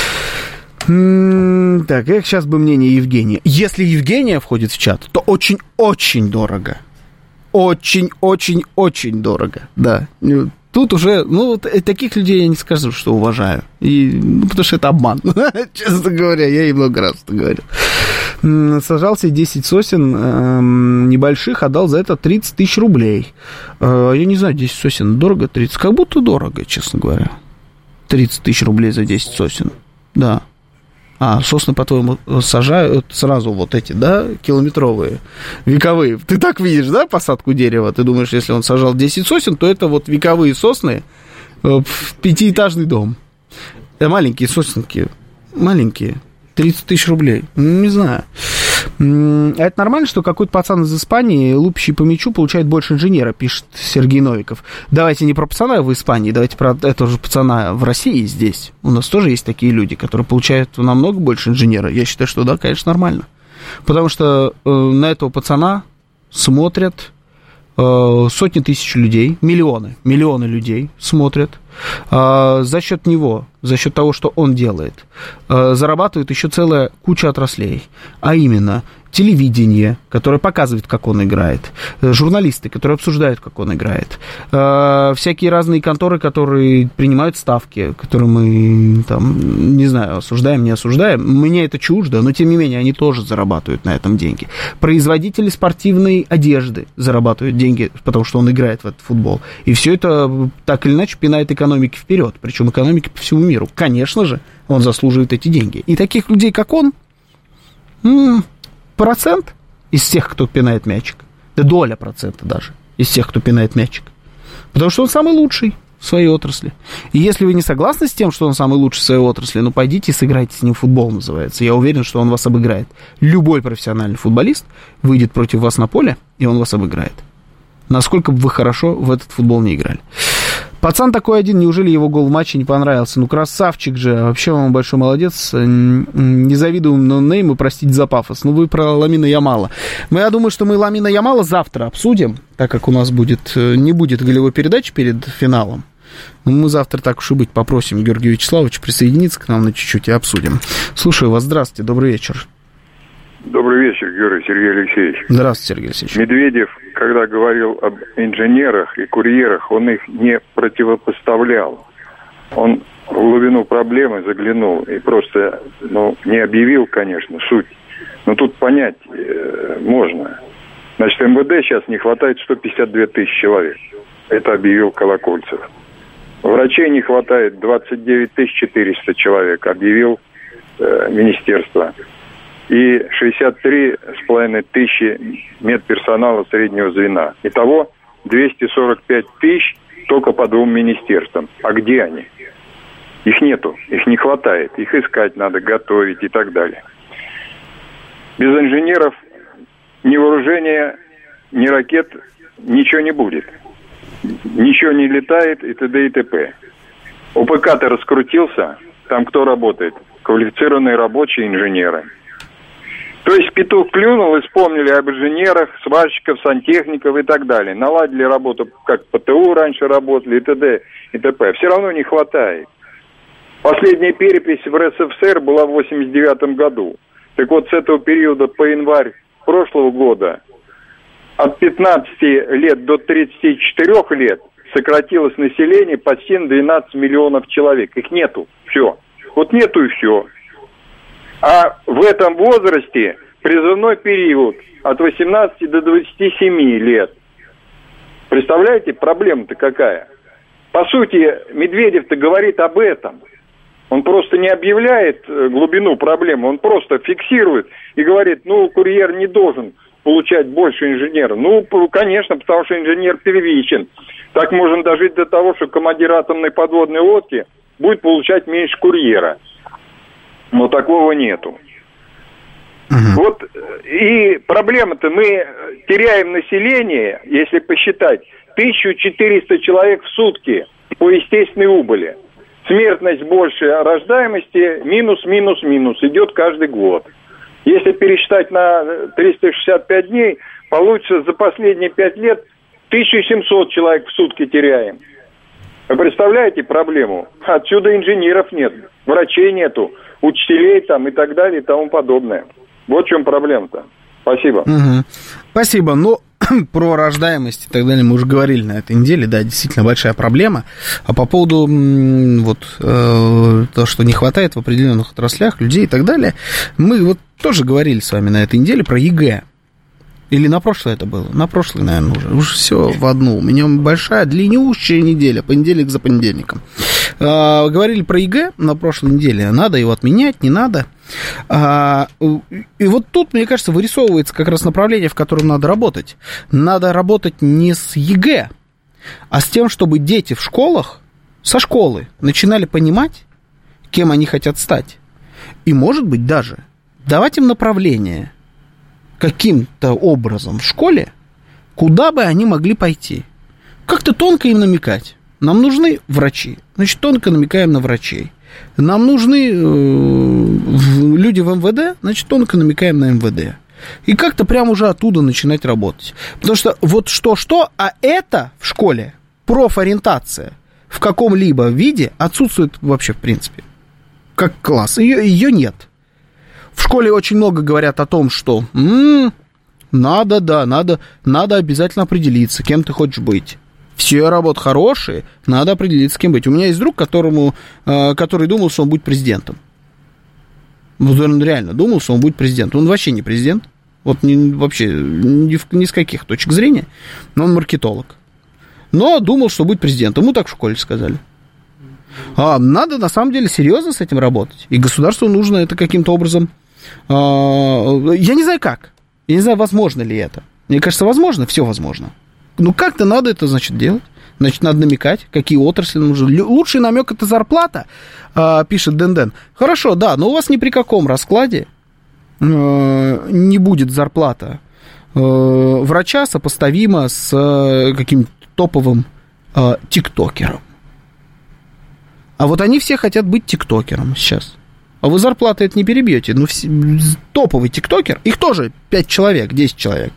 Так, сейчас бы мнение Евгения. Если Евгения входит в чат, то очень-очень дорого. Очень-очень-очень дорого, да. Тут уже, таких людей я не скажу, что уважаю. Потому что это обман. Честно говоря, я ей много раз это говорил. Сажался 10 сосен небольших, отдал за это 30 тысяч рублей. Я не знаю, 10 сосен дорого, 30. Как будто дорого, честно говоря. 30 тысяч рублей за 10 сосен. Да. Сосны, по-твоему, сажают сразу вот эти, да, километровые, вековые. Ты так видишь, да, посадку дерева? Ты думаешь, если он сажал 10 сосен, то это вот вековые сосны в 5-этажный дом. Маленькие сосенки, маленькие, 30 тысяч рублей. Не знаю. А это нормально, что какой-то пацан из Испании, лупящий по мячу, получает больше инженера, пишет Сергей Новиков. Давайте не про пацана в Испании, давайте про этого же пацана в России здесь. У нас тоже есть такие люди, которые получают намного больше инженера. Я считаю, что да, конечно, нормально. Потому что на этого пацана смотрят сотни тысяч людей, миллионы людей смотрят. За счет него, за счет того, что он делает, зарабатывает еще целая куча отраслей. А именно телевидение, которое показывает, как он играет, журналисты, которые обсуждают, как он играет, всякие разные конторы, которые принимают ставки, которые мы, там, не знаю, осуждаем, не осуждаем. Мне это чуждо, но, тем не менее, они тоже зарабатывают на этом деньги. Производители спортивной одежды зарабатывают деньги, потому что он играет в этот футбол. И все это так или иначе пинает экономики вперед, причем экономики по всему миру. Конечно же, он заслуживает эти деньги. И таких людей, как он, процент из тех, кто пинает мячик, да доля процента даже из тех, кто пинает мячик. Потому что он самый лучший в своей отрасли. И если вы не согласны с тем, что он самый лучший в своей отрасли, ну, пойдите и сыграйте с ним в футбол, называется. Я уверен, что он вас обыграет. Любой профессиональный футболист выйдет против вас на поле, и он вас обыграет. Насколько бы вы хорошо в этот футбол не играли. Пацан такой один, неужели его гол в матче не понравился? Ну, красавчик же, вообще он большой молодец. Не завидую ноунейму, простите за пафос. Ну, вы про Ламина Ямала. Я думаю, что мы Ламина Ямала завтра обсудим, так как у нас не будет голевой передачи перед финалом. Но мы завтра, так уж и быть, попросим Георгия Вячеславовича присоединиться к нам на чуть-чуть и обсудим. Слушаю вас, здравствуйте, добрый вечер. Добрый вечер, Георгий Сергей Алексеевич. Здравствуйте, Сергей Алексеевич. Медведев, когда говорил об инженерах и курьерах, он их не противопоставлял. Он в глубину проблемы заглянул и просто, не объявил, конечно, суть. Но тут понять можно. Значит, МВД сейчас не хватает 152 тысячи человек. Это объявил Колокольцев. Врачей не хватает 29 400 человек, объявил министерство. И 63,5 тысячи медперсонала среднего звена. Итого 245 тысяч только по 2 министерствам. А где они? Их нету, их не хватает. Их искать надо, готовить и так далее. Без инженеров ни вооружения, ни ракет ничего не будет. Ничего не летает и т.д. и т.п. ОПК-то раскрутился. Там кто работает? Квалифицированные рабочие инженеры. То есть петух клюнул и вспомнили об инженерах, сварщиков, сантехников и так далее. Наладили работу, как ПТУ раньше работали и т.д. и т.п. Все равно не хватает. Последняя перепись в РСФСР была в 1989 году. Так вот, с этого периода по январь прошлого года от 15 лет до 34 лет сократилось население почти на 12 миллионов человек. Их нету. Все. Вот нету и все. А в этом возрасте призывной период от 18 до 27 лет. Представляете, проблема-то какая? По сути, Медведев-то говорит об этом. Он просто не объявляет глубину проблемы, он просто фиксирует и говорит, курьер не должен получать больше инженера. Конечно, потому что инженер первичен. Так можем дожить до того, что командир атомной подводной лодки будет получать меньше курьера. Но такого нету. Вот и проблема-то, мы теряем население, если посчитать, 1400 человек в сутки по естественной убыли. Смертность больше, а рождаемости минус идет каждый год. Если пересчитать на 365 дней, получится за последние 5 лет 1700 человек в сутки теряем. Вы представляете проблему? Отсюда инженеров нет, врачей нету, учителей там и так далее и тому подобное. Вот в чем проблема-то. Спасибо. Спасибо. Про рождаемость и так далее мы уже говорили на этой неделе, да, действительно большая проблема. А по поводу того, что не хватает в определенных отраслях людей и так далее, мы тоже говорили с вами на этой неделе про ЕГЭ. Или на прошлое это было? На прошлое, наверное, уже все в одну. У меня большая, длиннющая неделя, понедельник за понедельником. Говорили про ЕГЭ на прошлой неделе. Надо его отменять, не надо. И вот тут, мне кажется, вырисовывается как раз направление, в котором надо работать. Надо работать не с ЕГЭ, а с тем, чтобы дети в школах, со школы, начинали понимать, кем они хотят стать. И, может быть, даже давать им направление каким-то образом в школе, куда бы они могли пойти. Как-то тонко им намекать. Нам нужны врачи, значит, тонко намекаем на врачей. Нам нужны люди в МВД, значит, тонко намекаем на МВД. И как-то прямо уже оттуда начинать работать. Потому что вот что-что, а это в школе профориентация в каком-либо виде отсутствует вообще в принципе. Как класс. Ее нет. В школе очень много говорят о том, что надо обязательно определиться, кем ты хочешь быть. Все работы хорошие, надо определиться, кем быть. У меня есть друг, который думал, что он будет президентом. Вот он реально думал, что он будет президентом. Он вообще не президент. Вот вообще ни с каких точек зрения. Но он маркетолог. Но думал, что будет президентом. Ему так в школе сказали. Надо на самом деле серьезно с этим работать. И государству нужно это каким-то образом... Я не знаю как. Я не знаю, возможно ли это. Мне кажется, возможно, все возможно. Как-то надо это, значит, делать. Значит, надо намекать, какие отрасли нужны. Лучший намек — это зарплата, пишет Денден. Хорошо, да, но у вас ни при каком раскладе не будет зарплата врача сопоставима с каким-то топовым тиктокером. А вот они все хотят быть тиктокером сейчас. А вы зарплаты это не перебьете. Топовый тиктокер, их тоже 5 человек, 10 человек.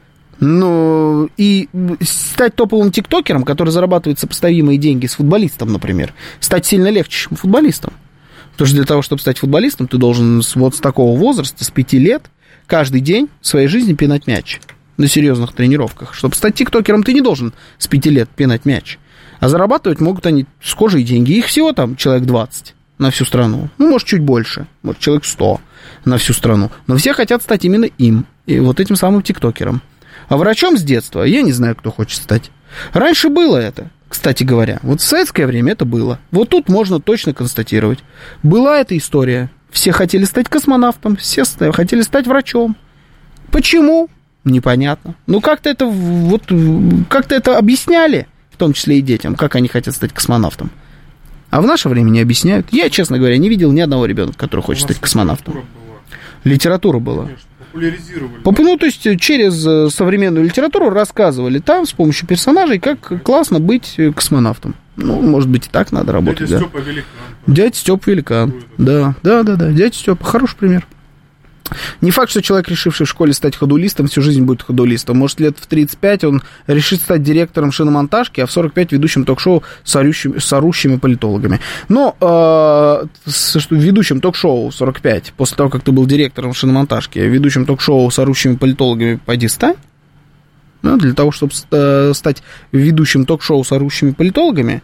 И стать топовым тиктокером, который зарабатывает сопоставимые деньги с футболистом, например, стать сильно легче, чем футболистом. Потому что для того, чтобы стать футболистом, ты должен вот с такого возраста, с 5 лет, каждый день в своей жизни пинать мяч на серьезных тренировках. Чтобы стать тиктокером, ты не должен с 5 лет пинать мяч. А зарабатывать могут они с кожей деньги. Их всего там человек 20 на всю страну. Ну, может, чуть больше. Может, человек 100 на всю страну. Но все хотят стать именно им. И вот этим самым тиктокером. А врачом с детства я не знаю, кто хочет стать. Раньше было это, кстати говоря. Вот в советское время это было. Вот тут можно точно констатировать. Была эта история. Все хотели стать космонавтом, все хотели стать врачом. Почему? Непонятно. Ну, как-то это объясняли, в том числе и детям, как они хотят стать космонавтом. А в наше время не объясняют. Я, честно говоря, не видел ни одного ребенка, который хочет стать космонавтом. Литература была. Конечно, популяризировали. Ну, то есть, через современную литературу рассказывали там с помощью персонажей, как классно быть космонавтом. Ну, может быть, и так надо работать. Дядя Степа Великан. Дядя Степа Великан. Да. Дядя Степа. Хороший пример. Не факт, что человек, решивший в школе стать ходулистом, всю жизнь будет ходулистом. Может, лет в 35 он решит стать директором шиномонтажки, а в 45 ведущим ток-шоу с орущими политологами. Но ведущим ток-шоу 45, после того, как ты был директором шиномонтажки, ведущим ток-шоу с орущими политологами, пойди стань. Ну, для того, чтобы стать ведущим ток-шоу с орущими политологами,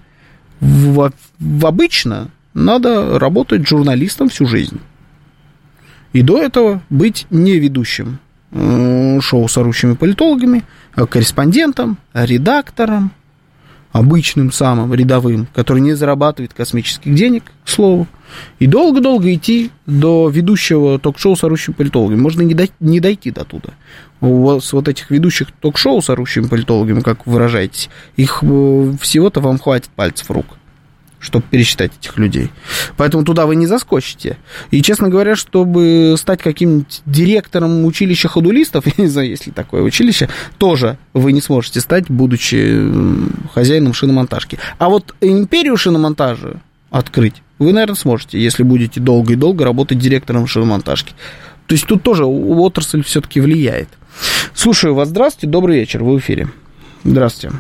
обычно надо работать журналистом всю жизнь. И до этого быть не ведущим шоу с орущими политологами, а корреспондентом, редактором, обычным самым рядовым, который не зарабатывает космических денег, к слову, и долго-долго идти до ведущего ток-шоу с орущими политологами. Можно не дойти до туда. У вас вот этих ведущих ток-шоу с орущими политологами, как вы выражаетесь, их всего-то вам хватит пальцев рук, чтобы пересчитать этих людей. Поэтому туда вы не заскочите. И, честно говоря, чтобы стать каким-нибудь директором училища ходулистов, я не знаю, есть ли такое училище, тоже вы не сможете стать, будучи хозяином шиномонтажки. А вот империю шиномонтажа открыть вы, наверное, сможете, если будете долго и долго работать директором шиномонтажки. То есть тут тоже отрасль все-таки влияет. Слушаю вас. Здравствуйте. Добрый вечер. Вы в эфире. Здравствуйте.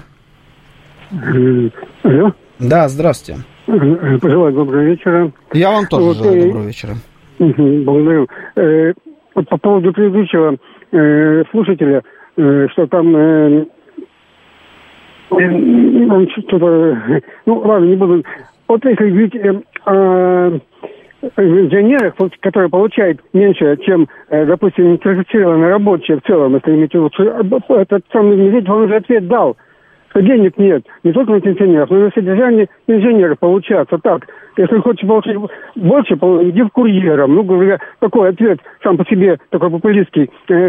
Алло. Да, здравствуйте. Пожелаю доброго вечера. Я вам тоже желаю доброго вечера. Благодарю. Вот по поводу предыдущего слушателя, что там он что-то... Ну, ладно, не буду... Вот если говорить о инженерах, которые получают меньше, чем, допустим, квалифицированные рабочие в целом, если иметь в виду, этот самый Медведев, он уже ответ дал, что денег нет, не только на пенсионеров, но и на содержание инженеров получается так. Если хочешь получить больше, иди в курьером. Ну, говоря, такой ответ сам по себе, такой популистский,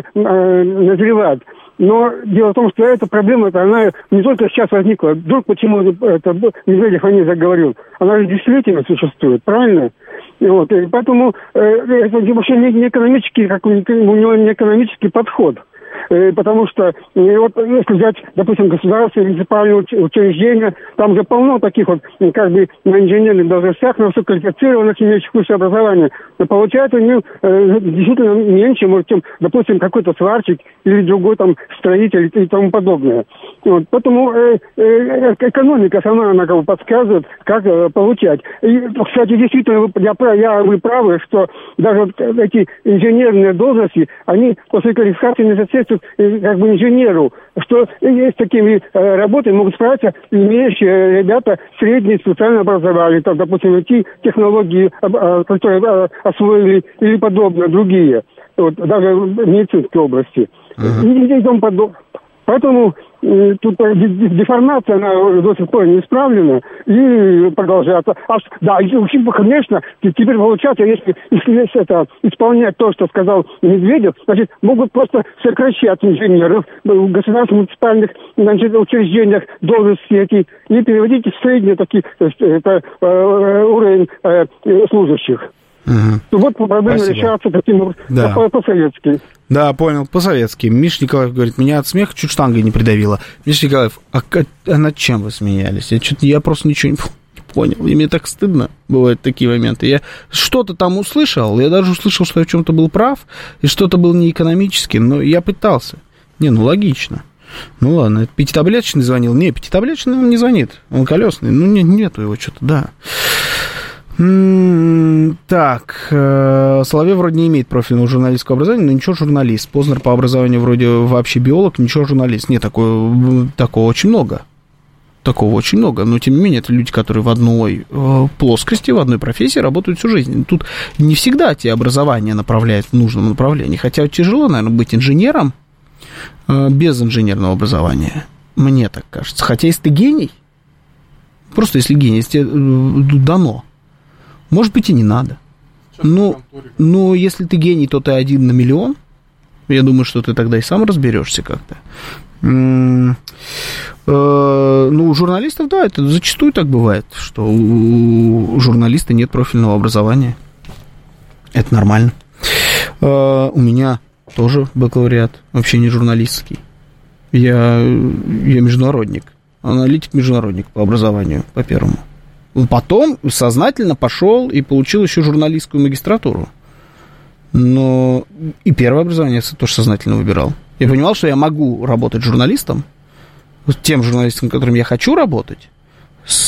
назревает. Но дело в том, что эта проблема, она не только сейчас возникла. Вдруг почему это Медведев о ней заговорил? Она же действительно существует, правильно? И вот, и поэтому это вообще не экономический, как у него не экономический подход. Потому что, вот, если взять, допустим, государственные муниципальные учреждения, там же полно таких вот, как бы, на инженерных должностях, на высококвалифицированных, имеющих высшее образование. Но получают они действительно меньше, может, чем, допустим, какой-то сварщик или другой там строитель и тому подобное. Вот, поэтому экономика сама, она как бы подсказывает, как получать. И, кстати, действительно, вы правы, что даже вот эти инженерные должности, они после квалификации не соответствуют как бы инженеру, что есть такими работы могут справиться имеющие ребята среднее специальное образование, там, допустим, технологии, которые освоили, или подобное, другие, вот, даже в медицинской области. И тому подобное. Поэтому тут деформация, она до сих пор не исправлена и продолжается. Да, и, конечно, теперь получается, если это исполнять то, что сказал Медведев, значит, могут просто сокращать инженеров в государственных муниципальных учреждениях должности эти и переводить в средние такие, то есть это уровень служащих. Вот проблема решается таким образом, по-советски. Да, понял, по-советски. Миша Николаев говорит, меня от смеха чуть штангой не придавило. Миша Николаев, а над чем вы смеялись? Я просто ничего не понял. И мне так стыдно, бывают такие моменты. Я что-то там услышал, я даже услышал, что я в чем-то был прав, и что-то было не экономически, но я пытался. Логично. Ну ладно, это пятитаблеточный звонил. Не, пятитаблеточный он не звонит, он колесный. Ну, нету его что-то, да. Так, Соловей вроде не имеет профильного журналистского образования, но ничего журналист. Познер по образованию вроде вообще биолог, ничего журналист. Нет, такого очень много. Такого очень много. Но, тем не менее, это люди, которые в одной плоскости, в одной профессии работают всю жизнь. Тут не всегда те образования направляют в нужном направлении. Хотя тяжело, наверное, быть инженером без инженерного образования. Мне так кажется. Хотя если ты гений, просто если гений, если тебе дано, может быть, и не надо. Но если ты гений, то ты 1 на миллион. Я думаю, что ты тогда и сам разберешься как-то. Ну, у журналистов, да, это зачастую так бывает, что у журналиста нет профильного образования. Это нормально. У меня тоже бакалавриат, вообще не журналистский. Я международник, аналитик-международник по образованию, по первому. Потом сознательно пошел и получил еще журналистскую магистратуру. Но и первое образование я тоже сознательно выбирал. Я понимал, что я могу работать журналистом, тем журналистом, которым я хочу работать, с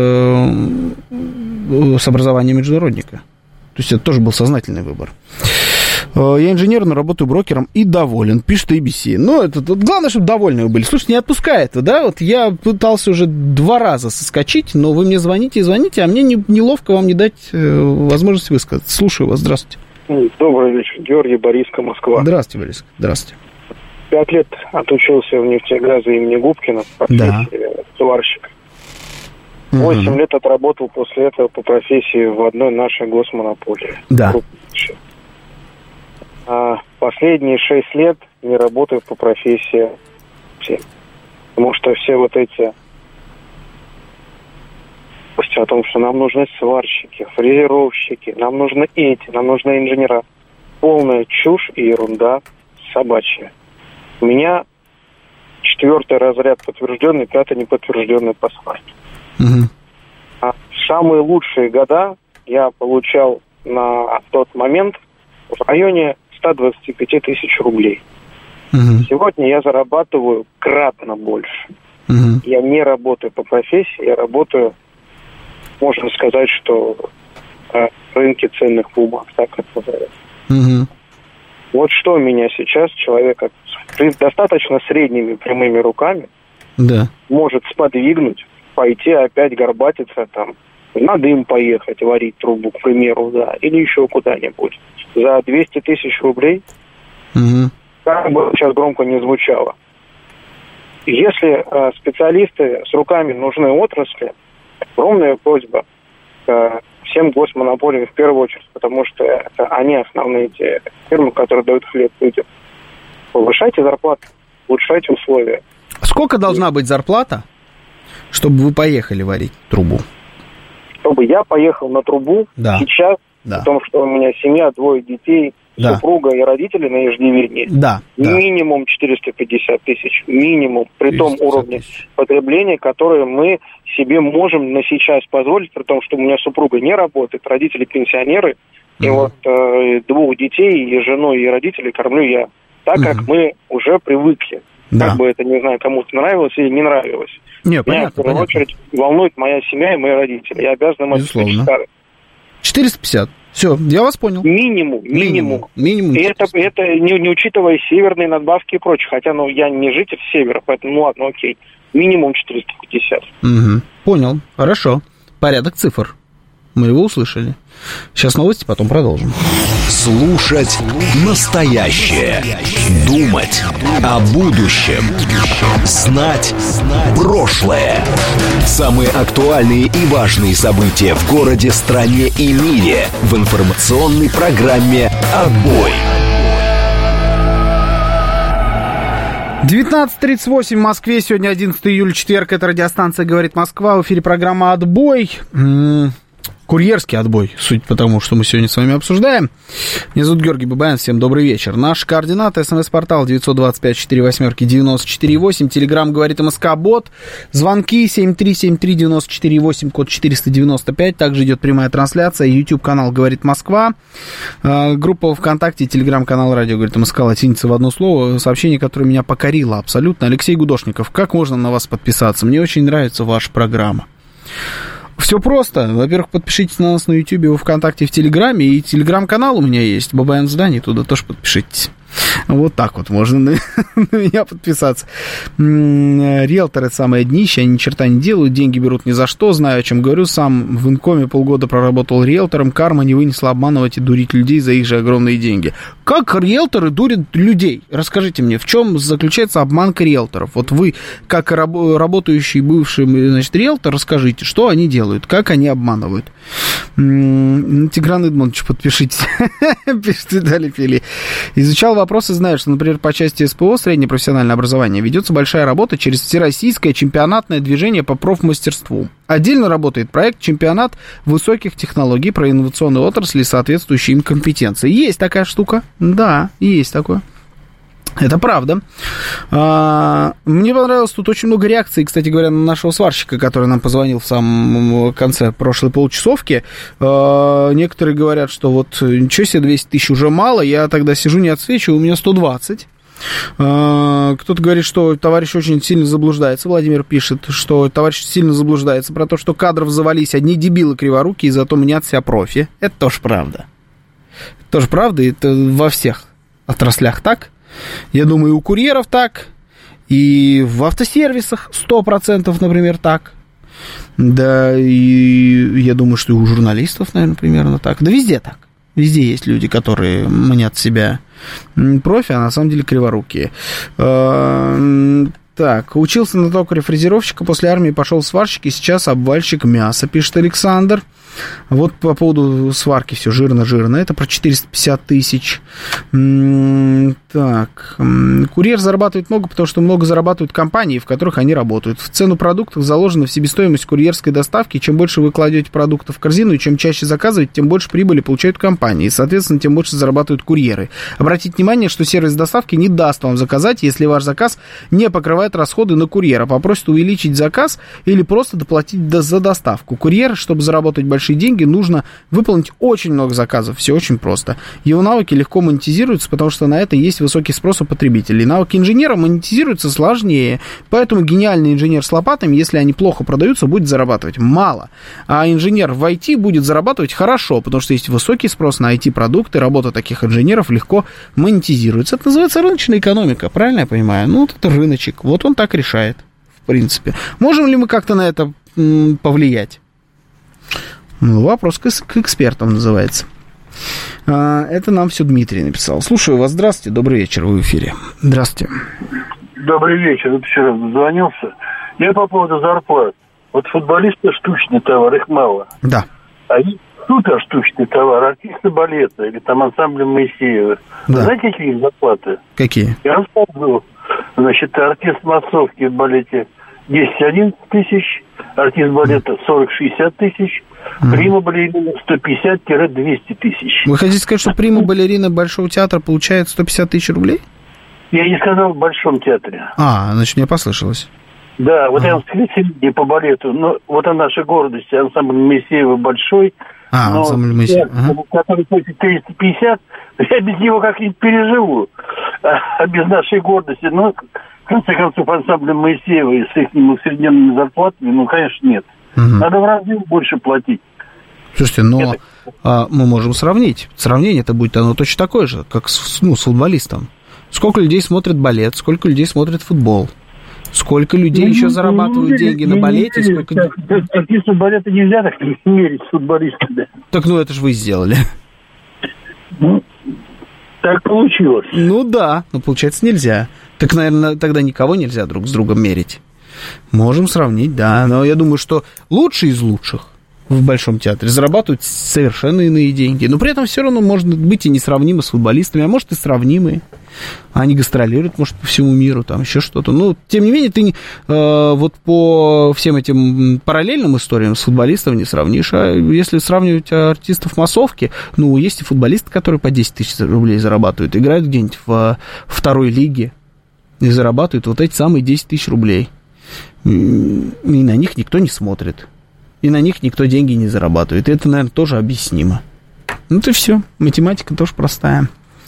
образованием международника. То есть это тоже был сознательный выбор. Я инженер, но работаю брокером и доволен, пишет ABC. Ну, это главное, чтобы довольны вы были. Слушайте, не отпускает, да? Вот я пытался уже 2 раза соскочить, но вы мне звоните и звоните, а мне неловко вам не дать возможность высказаться. Слушаю вас, здравствуйте. Добрый вечер, Георгий, Борисска, Москва. Здравствуйте, Борис. Здравствуйте. 5 лет отучился в нефтегазе имени Губкина, по профессии сварщик. 8 лет отработал после этого по профессии в одной нашей госмонополии. Да. А последние 6 лет не работаю по профессии. Потому что все вот эти о том, что нам нужны сварщики, фрезеровщики, нам нужны нам нужны инженера. Полная чушь и ерунда собачья. У меня 4-й разряд подтвержденный, 5-й неподтвержденный по сварке. А самые лучшие года я получал на тот момент в районе 125 тысяч рублей. Сегодня я зарабатываю кратно больше. Я не работаю по профессии, я работаю, можно сказать, что в рынке ценных бумаг, так это называется. Вот что меня сейчас человека с достаточно средними прямыми руками может сподвигнуть, пойти опять горбатиться там, на дым поехать, варить трубу, к примеру, да, или еще куда-нибудь. За 200 тысяч рублей, как бы сейчас громко не звучало. Если специалисты с руками нужны отрасли, огромная просьба всем госмонополиям в первую очередь, потому что это они основные те фирмы, которые дают хлеб людям. Повышайте зарплату, улучшайте условия. Сколько должна быть зарплата, чтобы вы поехали варить трубу? Чтобы я поехал на трубу сейчас, потому что у меня семья, 2 детей, супруга и родители на иждивении. Минимум 450 тысяч, минимум, при том уровне потребления, которое мы себе можем на сейчас позволить, при том, что у меня супруга не работает, родители пенсионеры, и вот 2 детей, и жену, и родителей кормлю я, так как мы уже привыкли. Как бы это, не знаю, кому-то нравилось или не нравилось. Меня, в первую очередь, волнует моя семья и мои родители. Я обязан им обеспечить старость. 450. Все, я вас понял. Минимум. И это не учитывая северные надбавки и прочее. Хотя, я не житель севера, поэтому, ладно, окей. Минимум 450. Понял, хорошо. Порядок цифр. Мы его услышали. Сейчас новости, потом продолжим. Слушать настоящее. Думать о будущем. Знать прошлое. Самые актуальные и важные события в городе, стране и мире в информационной программе «Отбой». 19:38 в Москве. Сегодня 11 июля, четверг. Это радиостанция «Говорит Москва». В эфире программа «Отбой». Курьерский отбой, суть потому, что мы сегодня с вами обсуждаем. Меня зовут Георгий Бабаян, всем добрый вечер. Наши координаты: СМС-портал 925-48-94-8, Телеграм «Говорит МСК-бот», звонки 7373948, код 495, также идет прямая трансляция, YouTube-канал «Говорит Москва», группа ВКонтакте, Телеграм-канал «Радио Говорит МСК», латиница в одно слово, сообщение, которое меня покорило абсолютно. Алексей Гудошников, как можно на вас подписаться? Мне очень нравится ваша программа. Все просто. Во-первых, подпишитесь на нас на YouTube, во ВКонтакте, в Телеграме. И Телеграм-канал у меня есть. Бабаян в здании. Туда тоже подпишитесь. Вот так вот можно на меня подписаться. Риэлторы самое днище, они ни черта не делают, деньги берут ни за что, знаю, о чем говорю. Сам в Инкоме полгода проработал риэлтором, карма не вынесла обманывать и дурить людей за их же огромные деньги. Как риэлторы дурят людей? Расскажите мне, в чем заключается обманка риэлторов? Вот вы, как работающий бывший, значит, риэлтор, расскажите, что они делают, как они обманывают. Тигран Эдмондович, подпишитесь. Пишет Виталий Фили. Изучал вопросы, знаю, что, например, по части СПО, среднее профессиональное образование, ведется большая работа через всероссийское чемпионатное движение по профмастерству. Отдельно работает проект «Чемпионат высоких технологий» про инновационные отрасли и соответствующие им компетенции. Есть такая штука? Да, есть такое. Это правда. Мне понравилось, тут очень много реакций, кстати говоря, на нашего сварщика, который нам позвонил в самом конце прошлой получасовки. Некоторые говорят, что вот ничего себе, 200 тысяч уже мало, я тогда сижу, не отсвечиваю, у меня 120. Кто-то говорит, что товарищ очень сильно заблуждается. Владимир пишет, что товарищ сильно заблуждается про то, что кадров завались одни дебилы криворукие, зато мнят себя профи. Это тоже правда. Тоже правда, это во всех отраслях так. Я думаю, и у курьеров так, и в автосервисах 100%, например, так. Да, и я думаю, что и у журналистов, наверное, примерно так. Да везде так. Везде есть люди, которые мнят себя профи, а на самом деле криворукие. Так, учился на токаря-фрезеровщика, после армии пошел в сварщик, и сейчас обвальщик мяса, пишет Александр. Вот по поводу сварки все жирно-жирно. Это про 450 тысяч. Так, курьер зарабатывает много, потому что много зарабатывают компании, в которых они работают. В цену продуктов заложена в себестоимость курьерской доставки. Чем больше вы кладете продуктов в корзину, и чем чаще заказываете, тем больше прибыли получают компании. И, соответственно, тем больше зарабатывают курьеры. Обратите внимание, что сервис доставки не даст вам заказать, если ваш заказ не покрывает расходы на курьера. Попросит увеличить заказ или просто доплатить за доставку. Курьер, чтобы заработать большие деньги, нужно выполнить очень много заказов. Все очень просто. Его навыки легко монетизируются, потому что на это есть высокий спрос у потребителей. Навыки инженера монетизируются сложнее. Поэтому гениальный инженер с лопатами, если они плохо продаются, будет зарабатывать мало. А инженер в IT будет зарабатывать хорошо, потому что есть высокий спрос на IT-продукты. Работа таких инженеров легко монетизируется. Это называется рыночная экономика. Правильно я понимаю? Ну, вот это рыночек. Вот он так решает, в принципе. Можем ли мы как-то на это повлиять? Ну, вопрос к экспертам называется. Это нам все Дмитрий написал. Слушаю вас. Здравствуйте. Добрый вечер. Вы в эфире. Здравствуйте. Добрый вечер. Вот вчера дозвонился. Я по поводу зарплат. Вот футболисты штучный товар, их мало. Да. А супер штучный товар, артисты балета или там ансамбль Моисеева. Да. Знаете, какие зарплаты? Какие? Я рассказывал. Значит, артист массовки в балете 10-11 тысяч, артист балета 40-60 тысяч, прима балерина 150-200 тысяч. Вы хотите сказать, что прима балерина Большого театра получает 150 тысяч рублей? Я не сказал в Большом театре. Значит, мне послышалось. Да, вот я в по балету, но вот о нашей гордости, ансамбль Моисеева большой, ансамбль Моисеева, который платит 350, я без него как-нибудь переживу, а без нашей гордости, в конце концов, ансамбль Моисеева и с их усредненными зарплатами, конечно, нет. Надо в разы больше платить. Слушайте, но мы можем сравнить. Сравнение-то будет оно точно такое же, как с футболистом. Сколько людей смотрит балет, сколько людей смотрит футбол. Сколько людей еще зарабатывают деньги на балете, сколько... Артистов балета нельзя так мерить с футболистами. Так, это же вы сделали. Так получилось. Да, но получается нельзя. Так, наверное, тогда никого нельзя друг с другом мерить. Можем сравнить, да. Но я думаю, что лучшие из лучших в Большом театре зарабатывают совершенно иные деньги. Но при этом все равно может быть и несравнимы с футболистами, а может и сравнимые. Они гастролируют, может, по всему миру, там еще что-то. Но, тем не менее, ты вот по всем этим параллельным историям с футболистом не сравнишь. А если сравнивать артистов массовки, есть и футболисты, которые по 10 тысяч рублей зарабатывают, играют где-нибудь в второй лиге и зарабатывают вот эти самые 10 тысяч рублей. И на них никто не смотрит. И на них никто деньги не зарабатывает. И это, наверное, тоже объяснимо. И все. Математика тоже простая.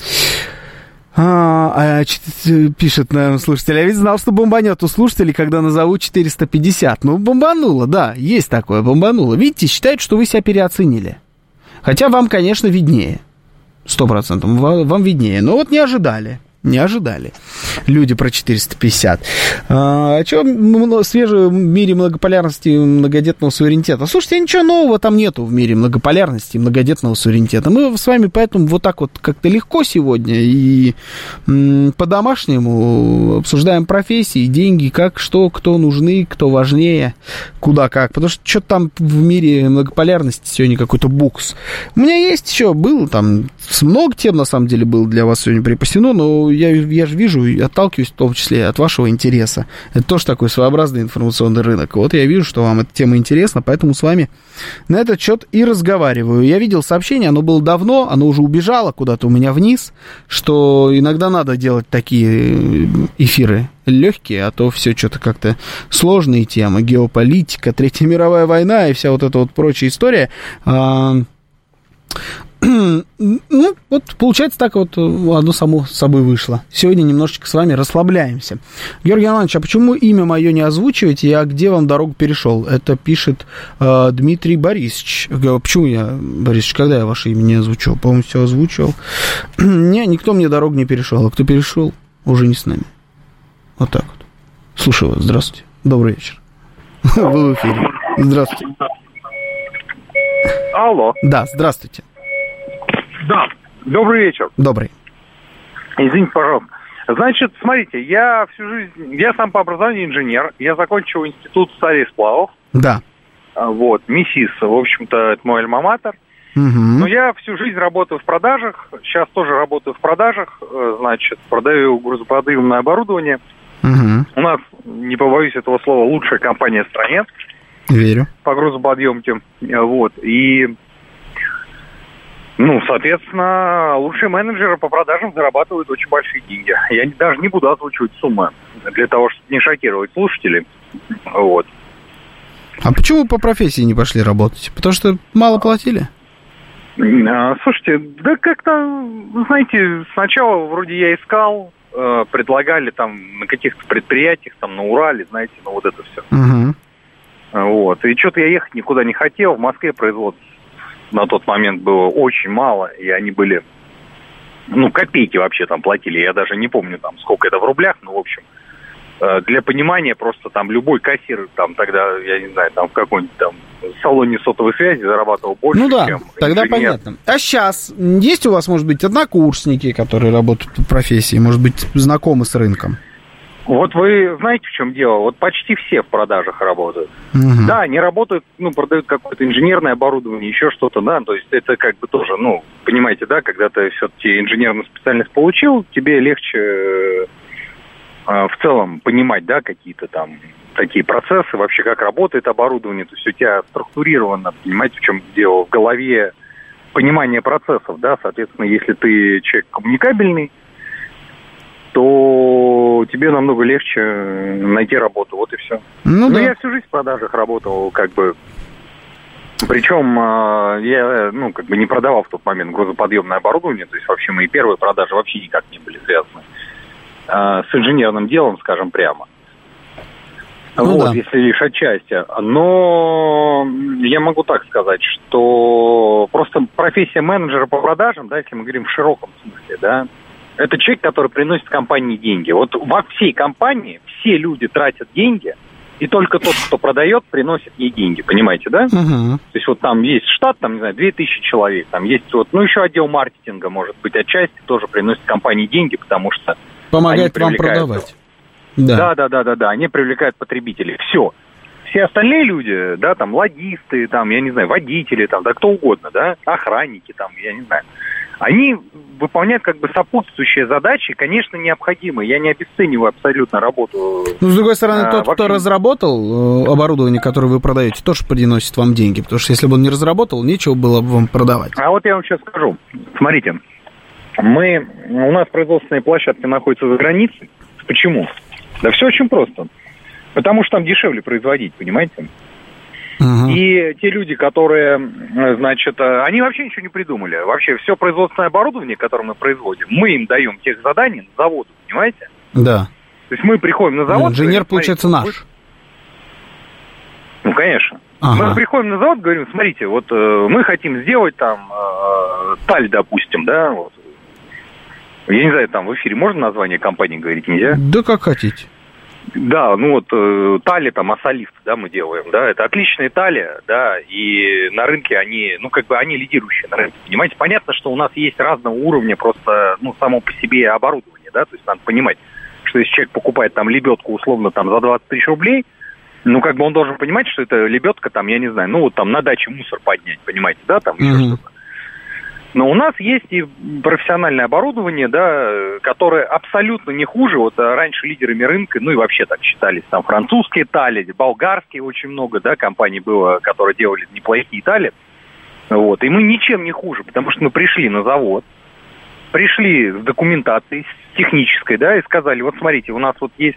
Пишет, наверное, слушатель. Я ведь знал, что бомбанет у слушателей, когда назову 450. Бомбануло, да, есть такое, бомбануло. Видите, считают, что вы себя переоценили. Хотя вам, конечно, виднее. 100%. Вам виднее. Но вот не ожидали. Люди про 450. О чем свежее в мире многополярности и многодетного суверенитета? Слушайте, ничего нового там нету в мире многополярности и многодетного суверенитета. Мы с вами поэтому вот так вот как-то легко сегодня и по-домашнему обсуждаем профессии, деньги, как, что, кто нужны, кто важнее, куда, как. Потому что что-то там в мире многополярности сегодня какой-то букс. У меня есть еще, было там, много тем на самом деле было для вас сегодня припасено, но я же вижу и отталкиваюсь в том числе от вашего интереса. Это тоже такой своеобразный информационный рынок. Вот я вижу, что вам эта тема интересна, поэтому с вами на этот счет и разговариваю. Я видел сообщение, оно было давно, оно уже убежало куда-то у меня вниз, что иногда надо делать такие эфиры легкие, а то все что-то как-то сложные темы, геополитика, Третья мировая война и вся вот эта вот прочая история. Ну, вот получается так вот одно само собой вышло. Сегодня немножечко с вами расслабляемся. Георгий Иванович, а почему имя мое не озвучиваете, а где вам дорогу перешел? Это пишет Дмитрий Борисович. Почему я, Борисович, когда я ваше имя не озвучил? По-моему, все озвучил. Не, никто мне дорогу не перешел. А кто перешел, уже не с нами. Вот так вот. Слушаю вас. Здравствуйте. Добрый вечер. Вы в эфире. Здравствуйте. Алло. Да, здравствуйте. Да, добрый вечер. Добрый. Извините, пожалуйста. Значит, смотрите, я всю жизнь, я сам по образованию инженер, я закончил институт стали и сплавов. Да. Вот, МИСИС, в общем-то, это мой альма-матер. Угу. Но я всю жизнь работаю в продажах, сейчас тоже работаю в продажах, значит, продаю грузоподъемное оборудование. Угу. У нас, не побоюсь этого слова, лучшая компания в стране. Верю. По грузоподъемке. Вот, и... Ну, соответственно, лучшие менеджеры по продажам зарабатывают очень большие деньги. Я даже не буду озвучивать суммы для того, чтобы не шокировать слушателей. Вот. А почему по профессии не пошли работать? Потому что мало платили? Слушайте, да как-то, знаете, сначала вроде я искал, предлагали там на каких-то предприятиях, там на Урале, знаете, ну вот это все. Угу. Вот. И что-то я ехать никуда не хотел. В Москве производство на тот момент было очень мало, и они были, ну, копейки вообще там платили, я даже не помню там, сколько это в рублях, но, в общем, для понимания, просто там любой кассир, там тогда, я не знаю, там в какой-нибудь там салоне сотовой связи зарабатывал больше, ну да, чем тогда инженер. Понятно. А сейчас есть у вас, может быть, однокурсники, которые работают по профессии, может быть, знакомы с рынком? Вот вы знаете, в чем дело? Вот почти все в продажах работают. Угу. Да, они работают, ну, продают какое-то инженерное оборудование, еще что-то, да, то есть это как бы тоже, ну, понимаете, да, когда ты все-таки инженерную специальность получил, тебе легче в целом понимать, да, какие-то там такие процессы, вообще как работает оборудование, то есть у тебя структурировано, понимаете, в чем дело, в голове понимание процессов, да, соответственно, если ты человек коммуникабельный, то тебе намного легче найти работу, вот и все. Ну, да. Я всю жизнь в продажах работал, как бы, причем я, ну, как бы не продавал в тот момент грузоподъемное оборудование, то есть вообще мои первые продажи вообще никак не были связаны с инженерным делом, скажем прямо. Ну, вот, да. Если лишь отчасти. Но я могу так сказать, что просто профессия менеджера по продажам, да, если мы говорим в широком смысле, да, это человек, который приносит компании деньги. Вот во всей компании все люди тратят деньги, и только тот, кто продает, приносит ей деньги. Понимаете, да? Угу. То есть вот там есть штат, там, не знаю, 2000 человек, там есть вот, ну, еще отдел маркетинга, может быть, отчасти тоже приносит компании деньги, потому что помогает вам продавать. Да, они привлекают потребителей. Все. Все остальные люди, да, там, логисты, там, я не знаю, водители, там, да, кто угодно, да, охранники, там, я не знаю. Они выполняют как бы сопутствующие задачи, конечно, необходимые. Я не обесцениваю абсолютно работу. Ну, с другой стороны, тот, кто разработал оборудование, которое вы продаете, тоже приносит вам деньги. Потому что если бы он не разработал, нечего было бы вам продавать. А вот я вам сейчас скажу. Смотрите, у нас производственные площадки находятся за границей. Почему? Да все очень просто. Потому что там дешевле производить, понимаете? И те люди, которые, значит, они вообще ничего не придумали. Вообще все производственное оборудование, которое мы производим, мы им даем тех заданий на заводу, понимаете? Да. То есть мы приходим на завод... Инженер, получается, наш. Ну, конечно. Ага. Мы приходим на завод, говорим, смотрите, вот мы хотим сделать там Таль, допустим, да, вот. Я не знаю, там в эфире можно название компании говорить, нельзя? Да как хотите. Да, ну вот тали, там, Асолифт, да, мы делаем, да, это отличные тали, да, и на рынке они, ну, как бы они лидирующие на рынке, понимаете? Понятно, что у нас есть разного уровня просто, ну, само по себе оборудование, да, то есть надо понимать, что если человек покупает там лебедку условно там за 20 тысяч рублей, ну, как бы он должен понимать, что это лебедка там, я не знаю, ну, вот там на даче мусор поднять, понимаете, да, там еще что-то. Но у нас есть и профессиональное оборудование, да, которое абсолютно не хуже. Вот раньше лидерами рынка, ну и вообще так считались, там французские тали, болгарские очень много, да, компаний было, которые делали неплохие тали. Вот, и мы ничем не хуже, потому что мы пришли на завод, пришли с документацией, с технической, да, и сказали, вот смотрите, у нас вот есть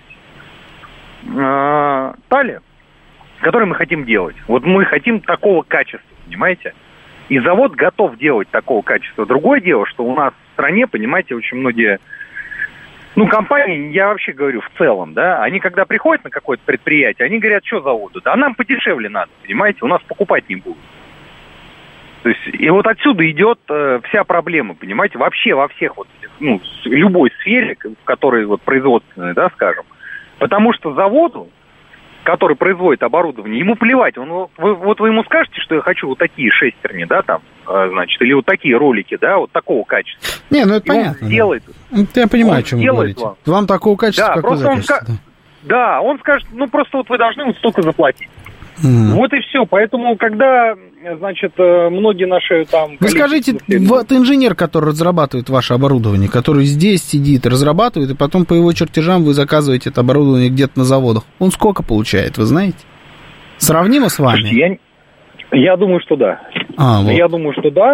тали, которые мы хотим делать. Вот мы хотим такого качества, понимаете? И завод готов делать такого качества. Другое дело, что у нас в стране, понимаете, очень многие, ну, компании, я вообще говорю в целом, да, они когда приходят на какое-то предприятие, они говорят, что заводу? Да нам подешевле надо, понимаете, у нас покупать не будут. То есть, и вот отсюда идет вся проблема, понимаете, вообще во всех вот, ну, любой сфере, в которой вот производственной, да, скажем, потому что заводу, который производит оборудование, ему плевать. Вы ему скажете, что я хочу вот такие шестерни, да, там, значит, или вот такие ролики, да, вот такого качества. Не, ну это понятно. Он сделает. Да. Я понимаю, о чем вы говорите. Вам такого качества, да, как вы закажете. Да, он скажет, ну просто вот вы должны вот столько заплатить. Вот и все. Поэтому, когда, значит, многие наши там... Вы скажите, вот инженер, который разрабатывает ваше оборудование, который здесь сидит, разрабатывает, и потом по его чертежам вы заказываете это оборудование где-то на заводах, он сколько получает, вы знаете? Сравнимо с вами? Слушайте, я думаю, что да. Вот. Я думаю,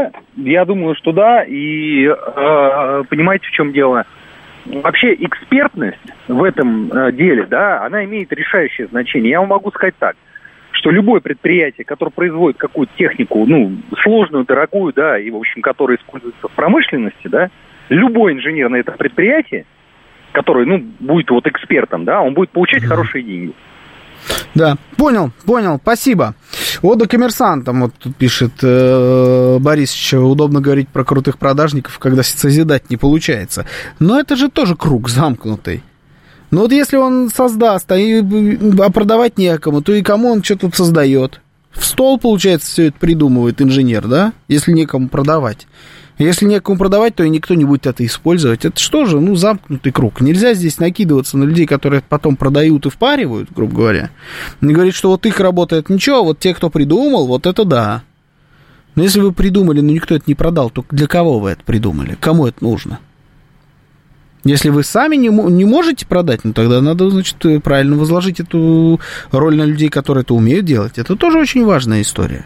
что да. И понимаете, в чем дело? Вообще экспертность в этом деле, да, она имеет решающее значение. Я вам могу сказать так, что любое предприятие, которое производит какую-то технику, ну, сложную, дорогую, да, и, в общем, которая используется в промышленности, да, любой инженер на это предприятие, который, ну, будет вот экспертом, да, он будет получать хорошие деньги. Да, понял, спасибо. Ода коммерсантам, вот тут пишет Борисович, удобно говорить про крутых продажников, когда созидать не получается. Но это же тоже круг замкнутый. Ну вот если он создаст, а продавать некому, то и кому он что тут создает? В стол, получается, все это придумывает инженер, да? Если некому продавать. Если некому продавать, то и никто не будет это использовать. Это что же, ну, замкнутый круг. Нельзя здесь накидываться на людей, которые это потом продают и впаривают, грубо говоря. И говорит, что вот их работает ничего, вот те, кто придумал, вот это да. Но если вы придумали, но никто это не продал, то для кого вы это придумали? Кому это нужно? Если вы сами не можете продать, ну тогда надо, значит, правильно возложить эту роль на людей, которые это умеют делать. Это тоже очень важная история.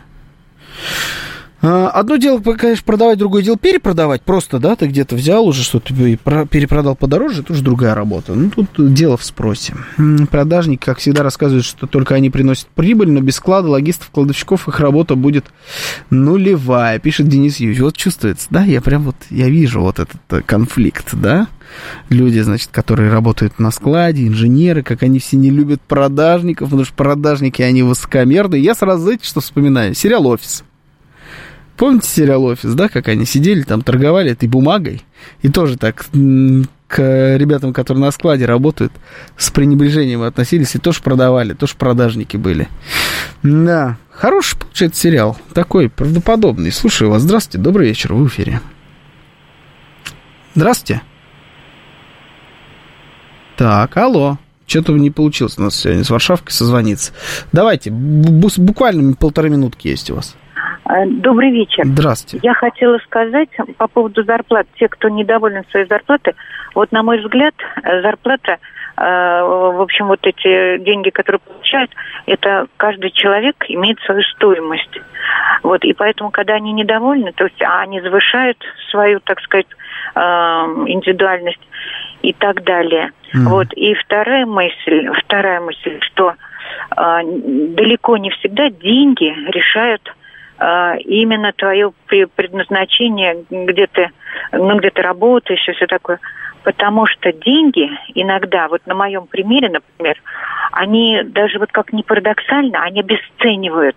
Одно дело, конечно, продавать, другое дело перепродавать. Просто, да, ты где-то взял уже что-то и перепродал подороже, это уже другая работа. Ну, тут дело в спросе. Продажники, как всегда, рассказывают, что только они приносят прибыль, но без склада, логистов, кладовщиков их работа будет нулевая, пишет Денис Юрьевич. Вот чувствуется, да, я вижу вот этот конфликт, да. Люди, значит, которые работают на складе, инженеры, как они все не любят продажников, потому что продажники, они высокомерные. Я сразу, знаете, что вспоминаю? Сериал «Офис». Помните сериал «Офис», да, как они сидели там, торговали этой бумагой, и тоже так к ребятам, которые на складе работают, с пренебрежением относились, и тоже продавали, тоже продажники были. Да, хороший, получается, сериал, такой правдоподобный. Слушаю вас, здравствуйте, добрый вечер, вы в эфире. Здравствуйте. Так, алло. Что-то не получилось у нас сегодня с Варшавкой созвониться. Давайте, буквально 1,5 минутки есть у вас. Добрый вечер. Здравствуйте. Я хотела сказать по поводу зарплат. Те, кто недоволен своей зарплатой, вот на мой взгляд, зарплата, в общем, вот эти деньги, которые получают, это каждый человек имеет свою стоимость. Вот, и поэтому, когда они недовольны, то есть они завышают свою, так сказать, индивидуальность и так далее. Вот, и вторая мысль, что далеко не всегда деньги решают именно твое предназначение, где ты работаешь и все такое. Потому что деньги иногда, вот на моем примере, например, они даже вот как ни парадоксально, они обесценивают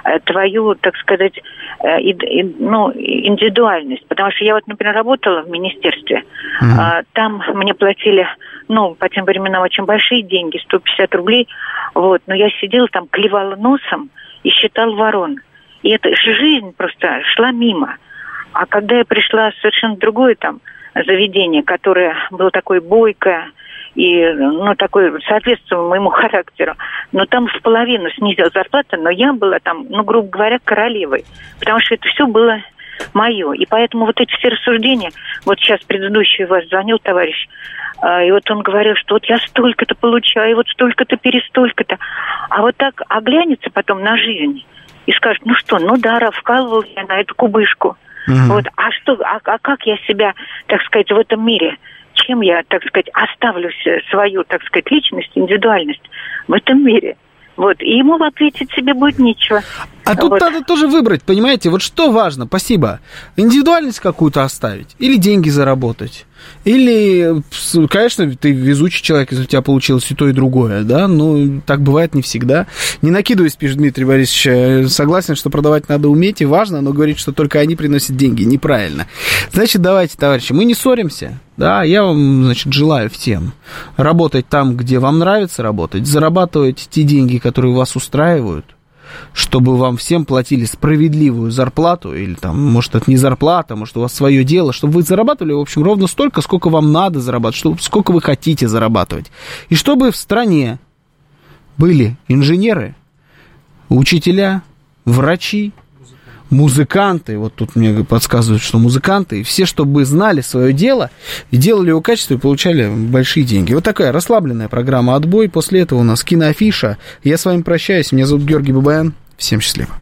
твою, так сказать, индивидуальность. Потому что я вот, например, работала в министерстве, там мне платили, по тем временам очень большие деньги, 150 рублей, вот, но я сидела там, клевала носом и считала ворон. И эта жизнь просто шла мимо. А когда я пришла в совершенно другое там заведение, которое было такое бойкое и, такое соответствовало моему характеру, но там в половину снизилась зарплата, но я была там, грубо говоря, королевой, потому что это все было мое. И поэтому вот эти все рассуждения, вот сейчас предыдущий у вас звонил товарищ, и вот он говорил, что вот я столько-то получаю, вот столько-то, перестолько-то. А вот так оглянется потом на жизнь и скажет, вкалывал я на эту кубышку. Вот, а как я себя, так сказать, в этом мире, чем я, так сказать, оставлю свою, так сказать, личность, индивидуальность в этом мире? Вот, и ему ответить себе будет нечего. А тут надо тоже выбрать, понимаете, вот что важно, спасибо, индивидуальность какую-то оставить или деньги заработать. Или, конечно, ты везучий человек, если у тебя получилось и то, и другое, да, так бывает не всегда. Не накидываясь, пишет Дмитрий Борисович, согласен, что продавать надо уметь и важно, но говорит, что только они приносят деньги, неправильно. Значит, давайте, товарищи, мы не ссоримся, да, я вам, желаю всем работать там, где вам нравится работать, зарабатывать те деньги, которые вас устраивают, чтобы вам всем платили справедливую зарплату, или там, может, это не зарплата, может, у вас свое дело, чтобы вы зарабатывали, в общем, ровно столько, сколько вам надо зарабатывать, сколько вы хотите зарабатывать. И чтобы в стране были инженеры, учителя, врачи, музыканты, вот тут мне подсказывают, что музыканты, и все, чтобы знали свое дело, и делали его качество, и получали большие деньги. Вот такая расслабленная программа «Отбой». После этого у нас киноафиша. Я с вами прощаюсь. Меня зовут Георгий Бабаян. Всем счастливо.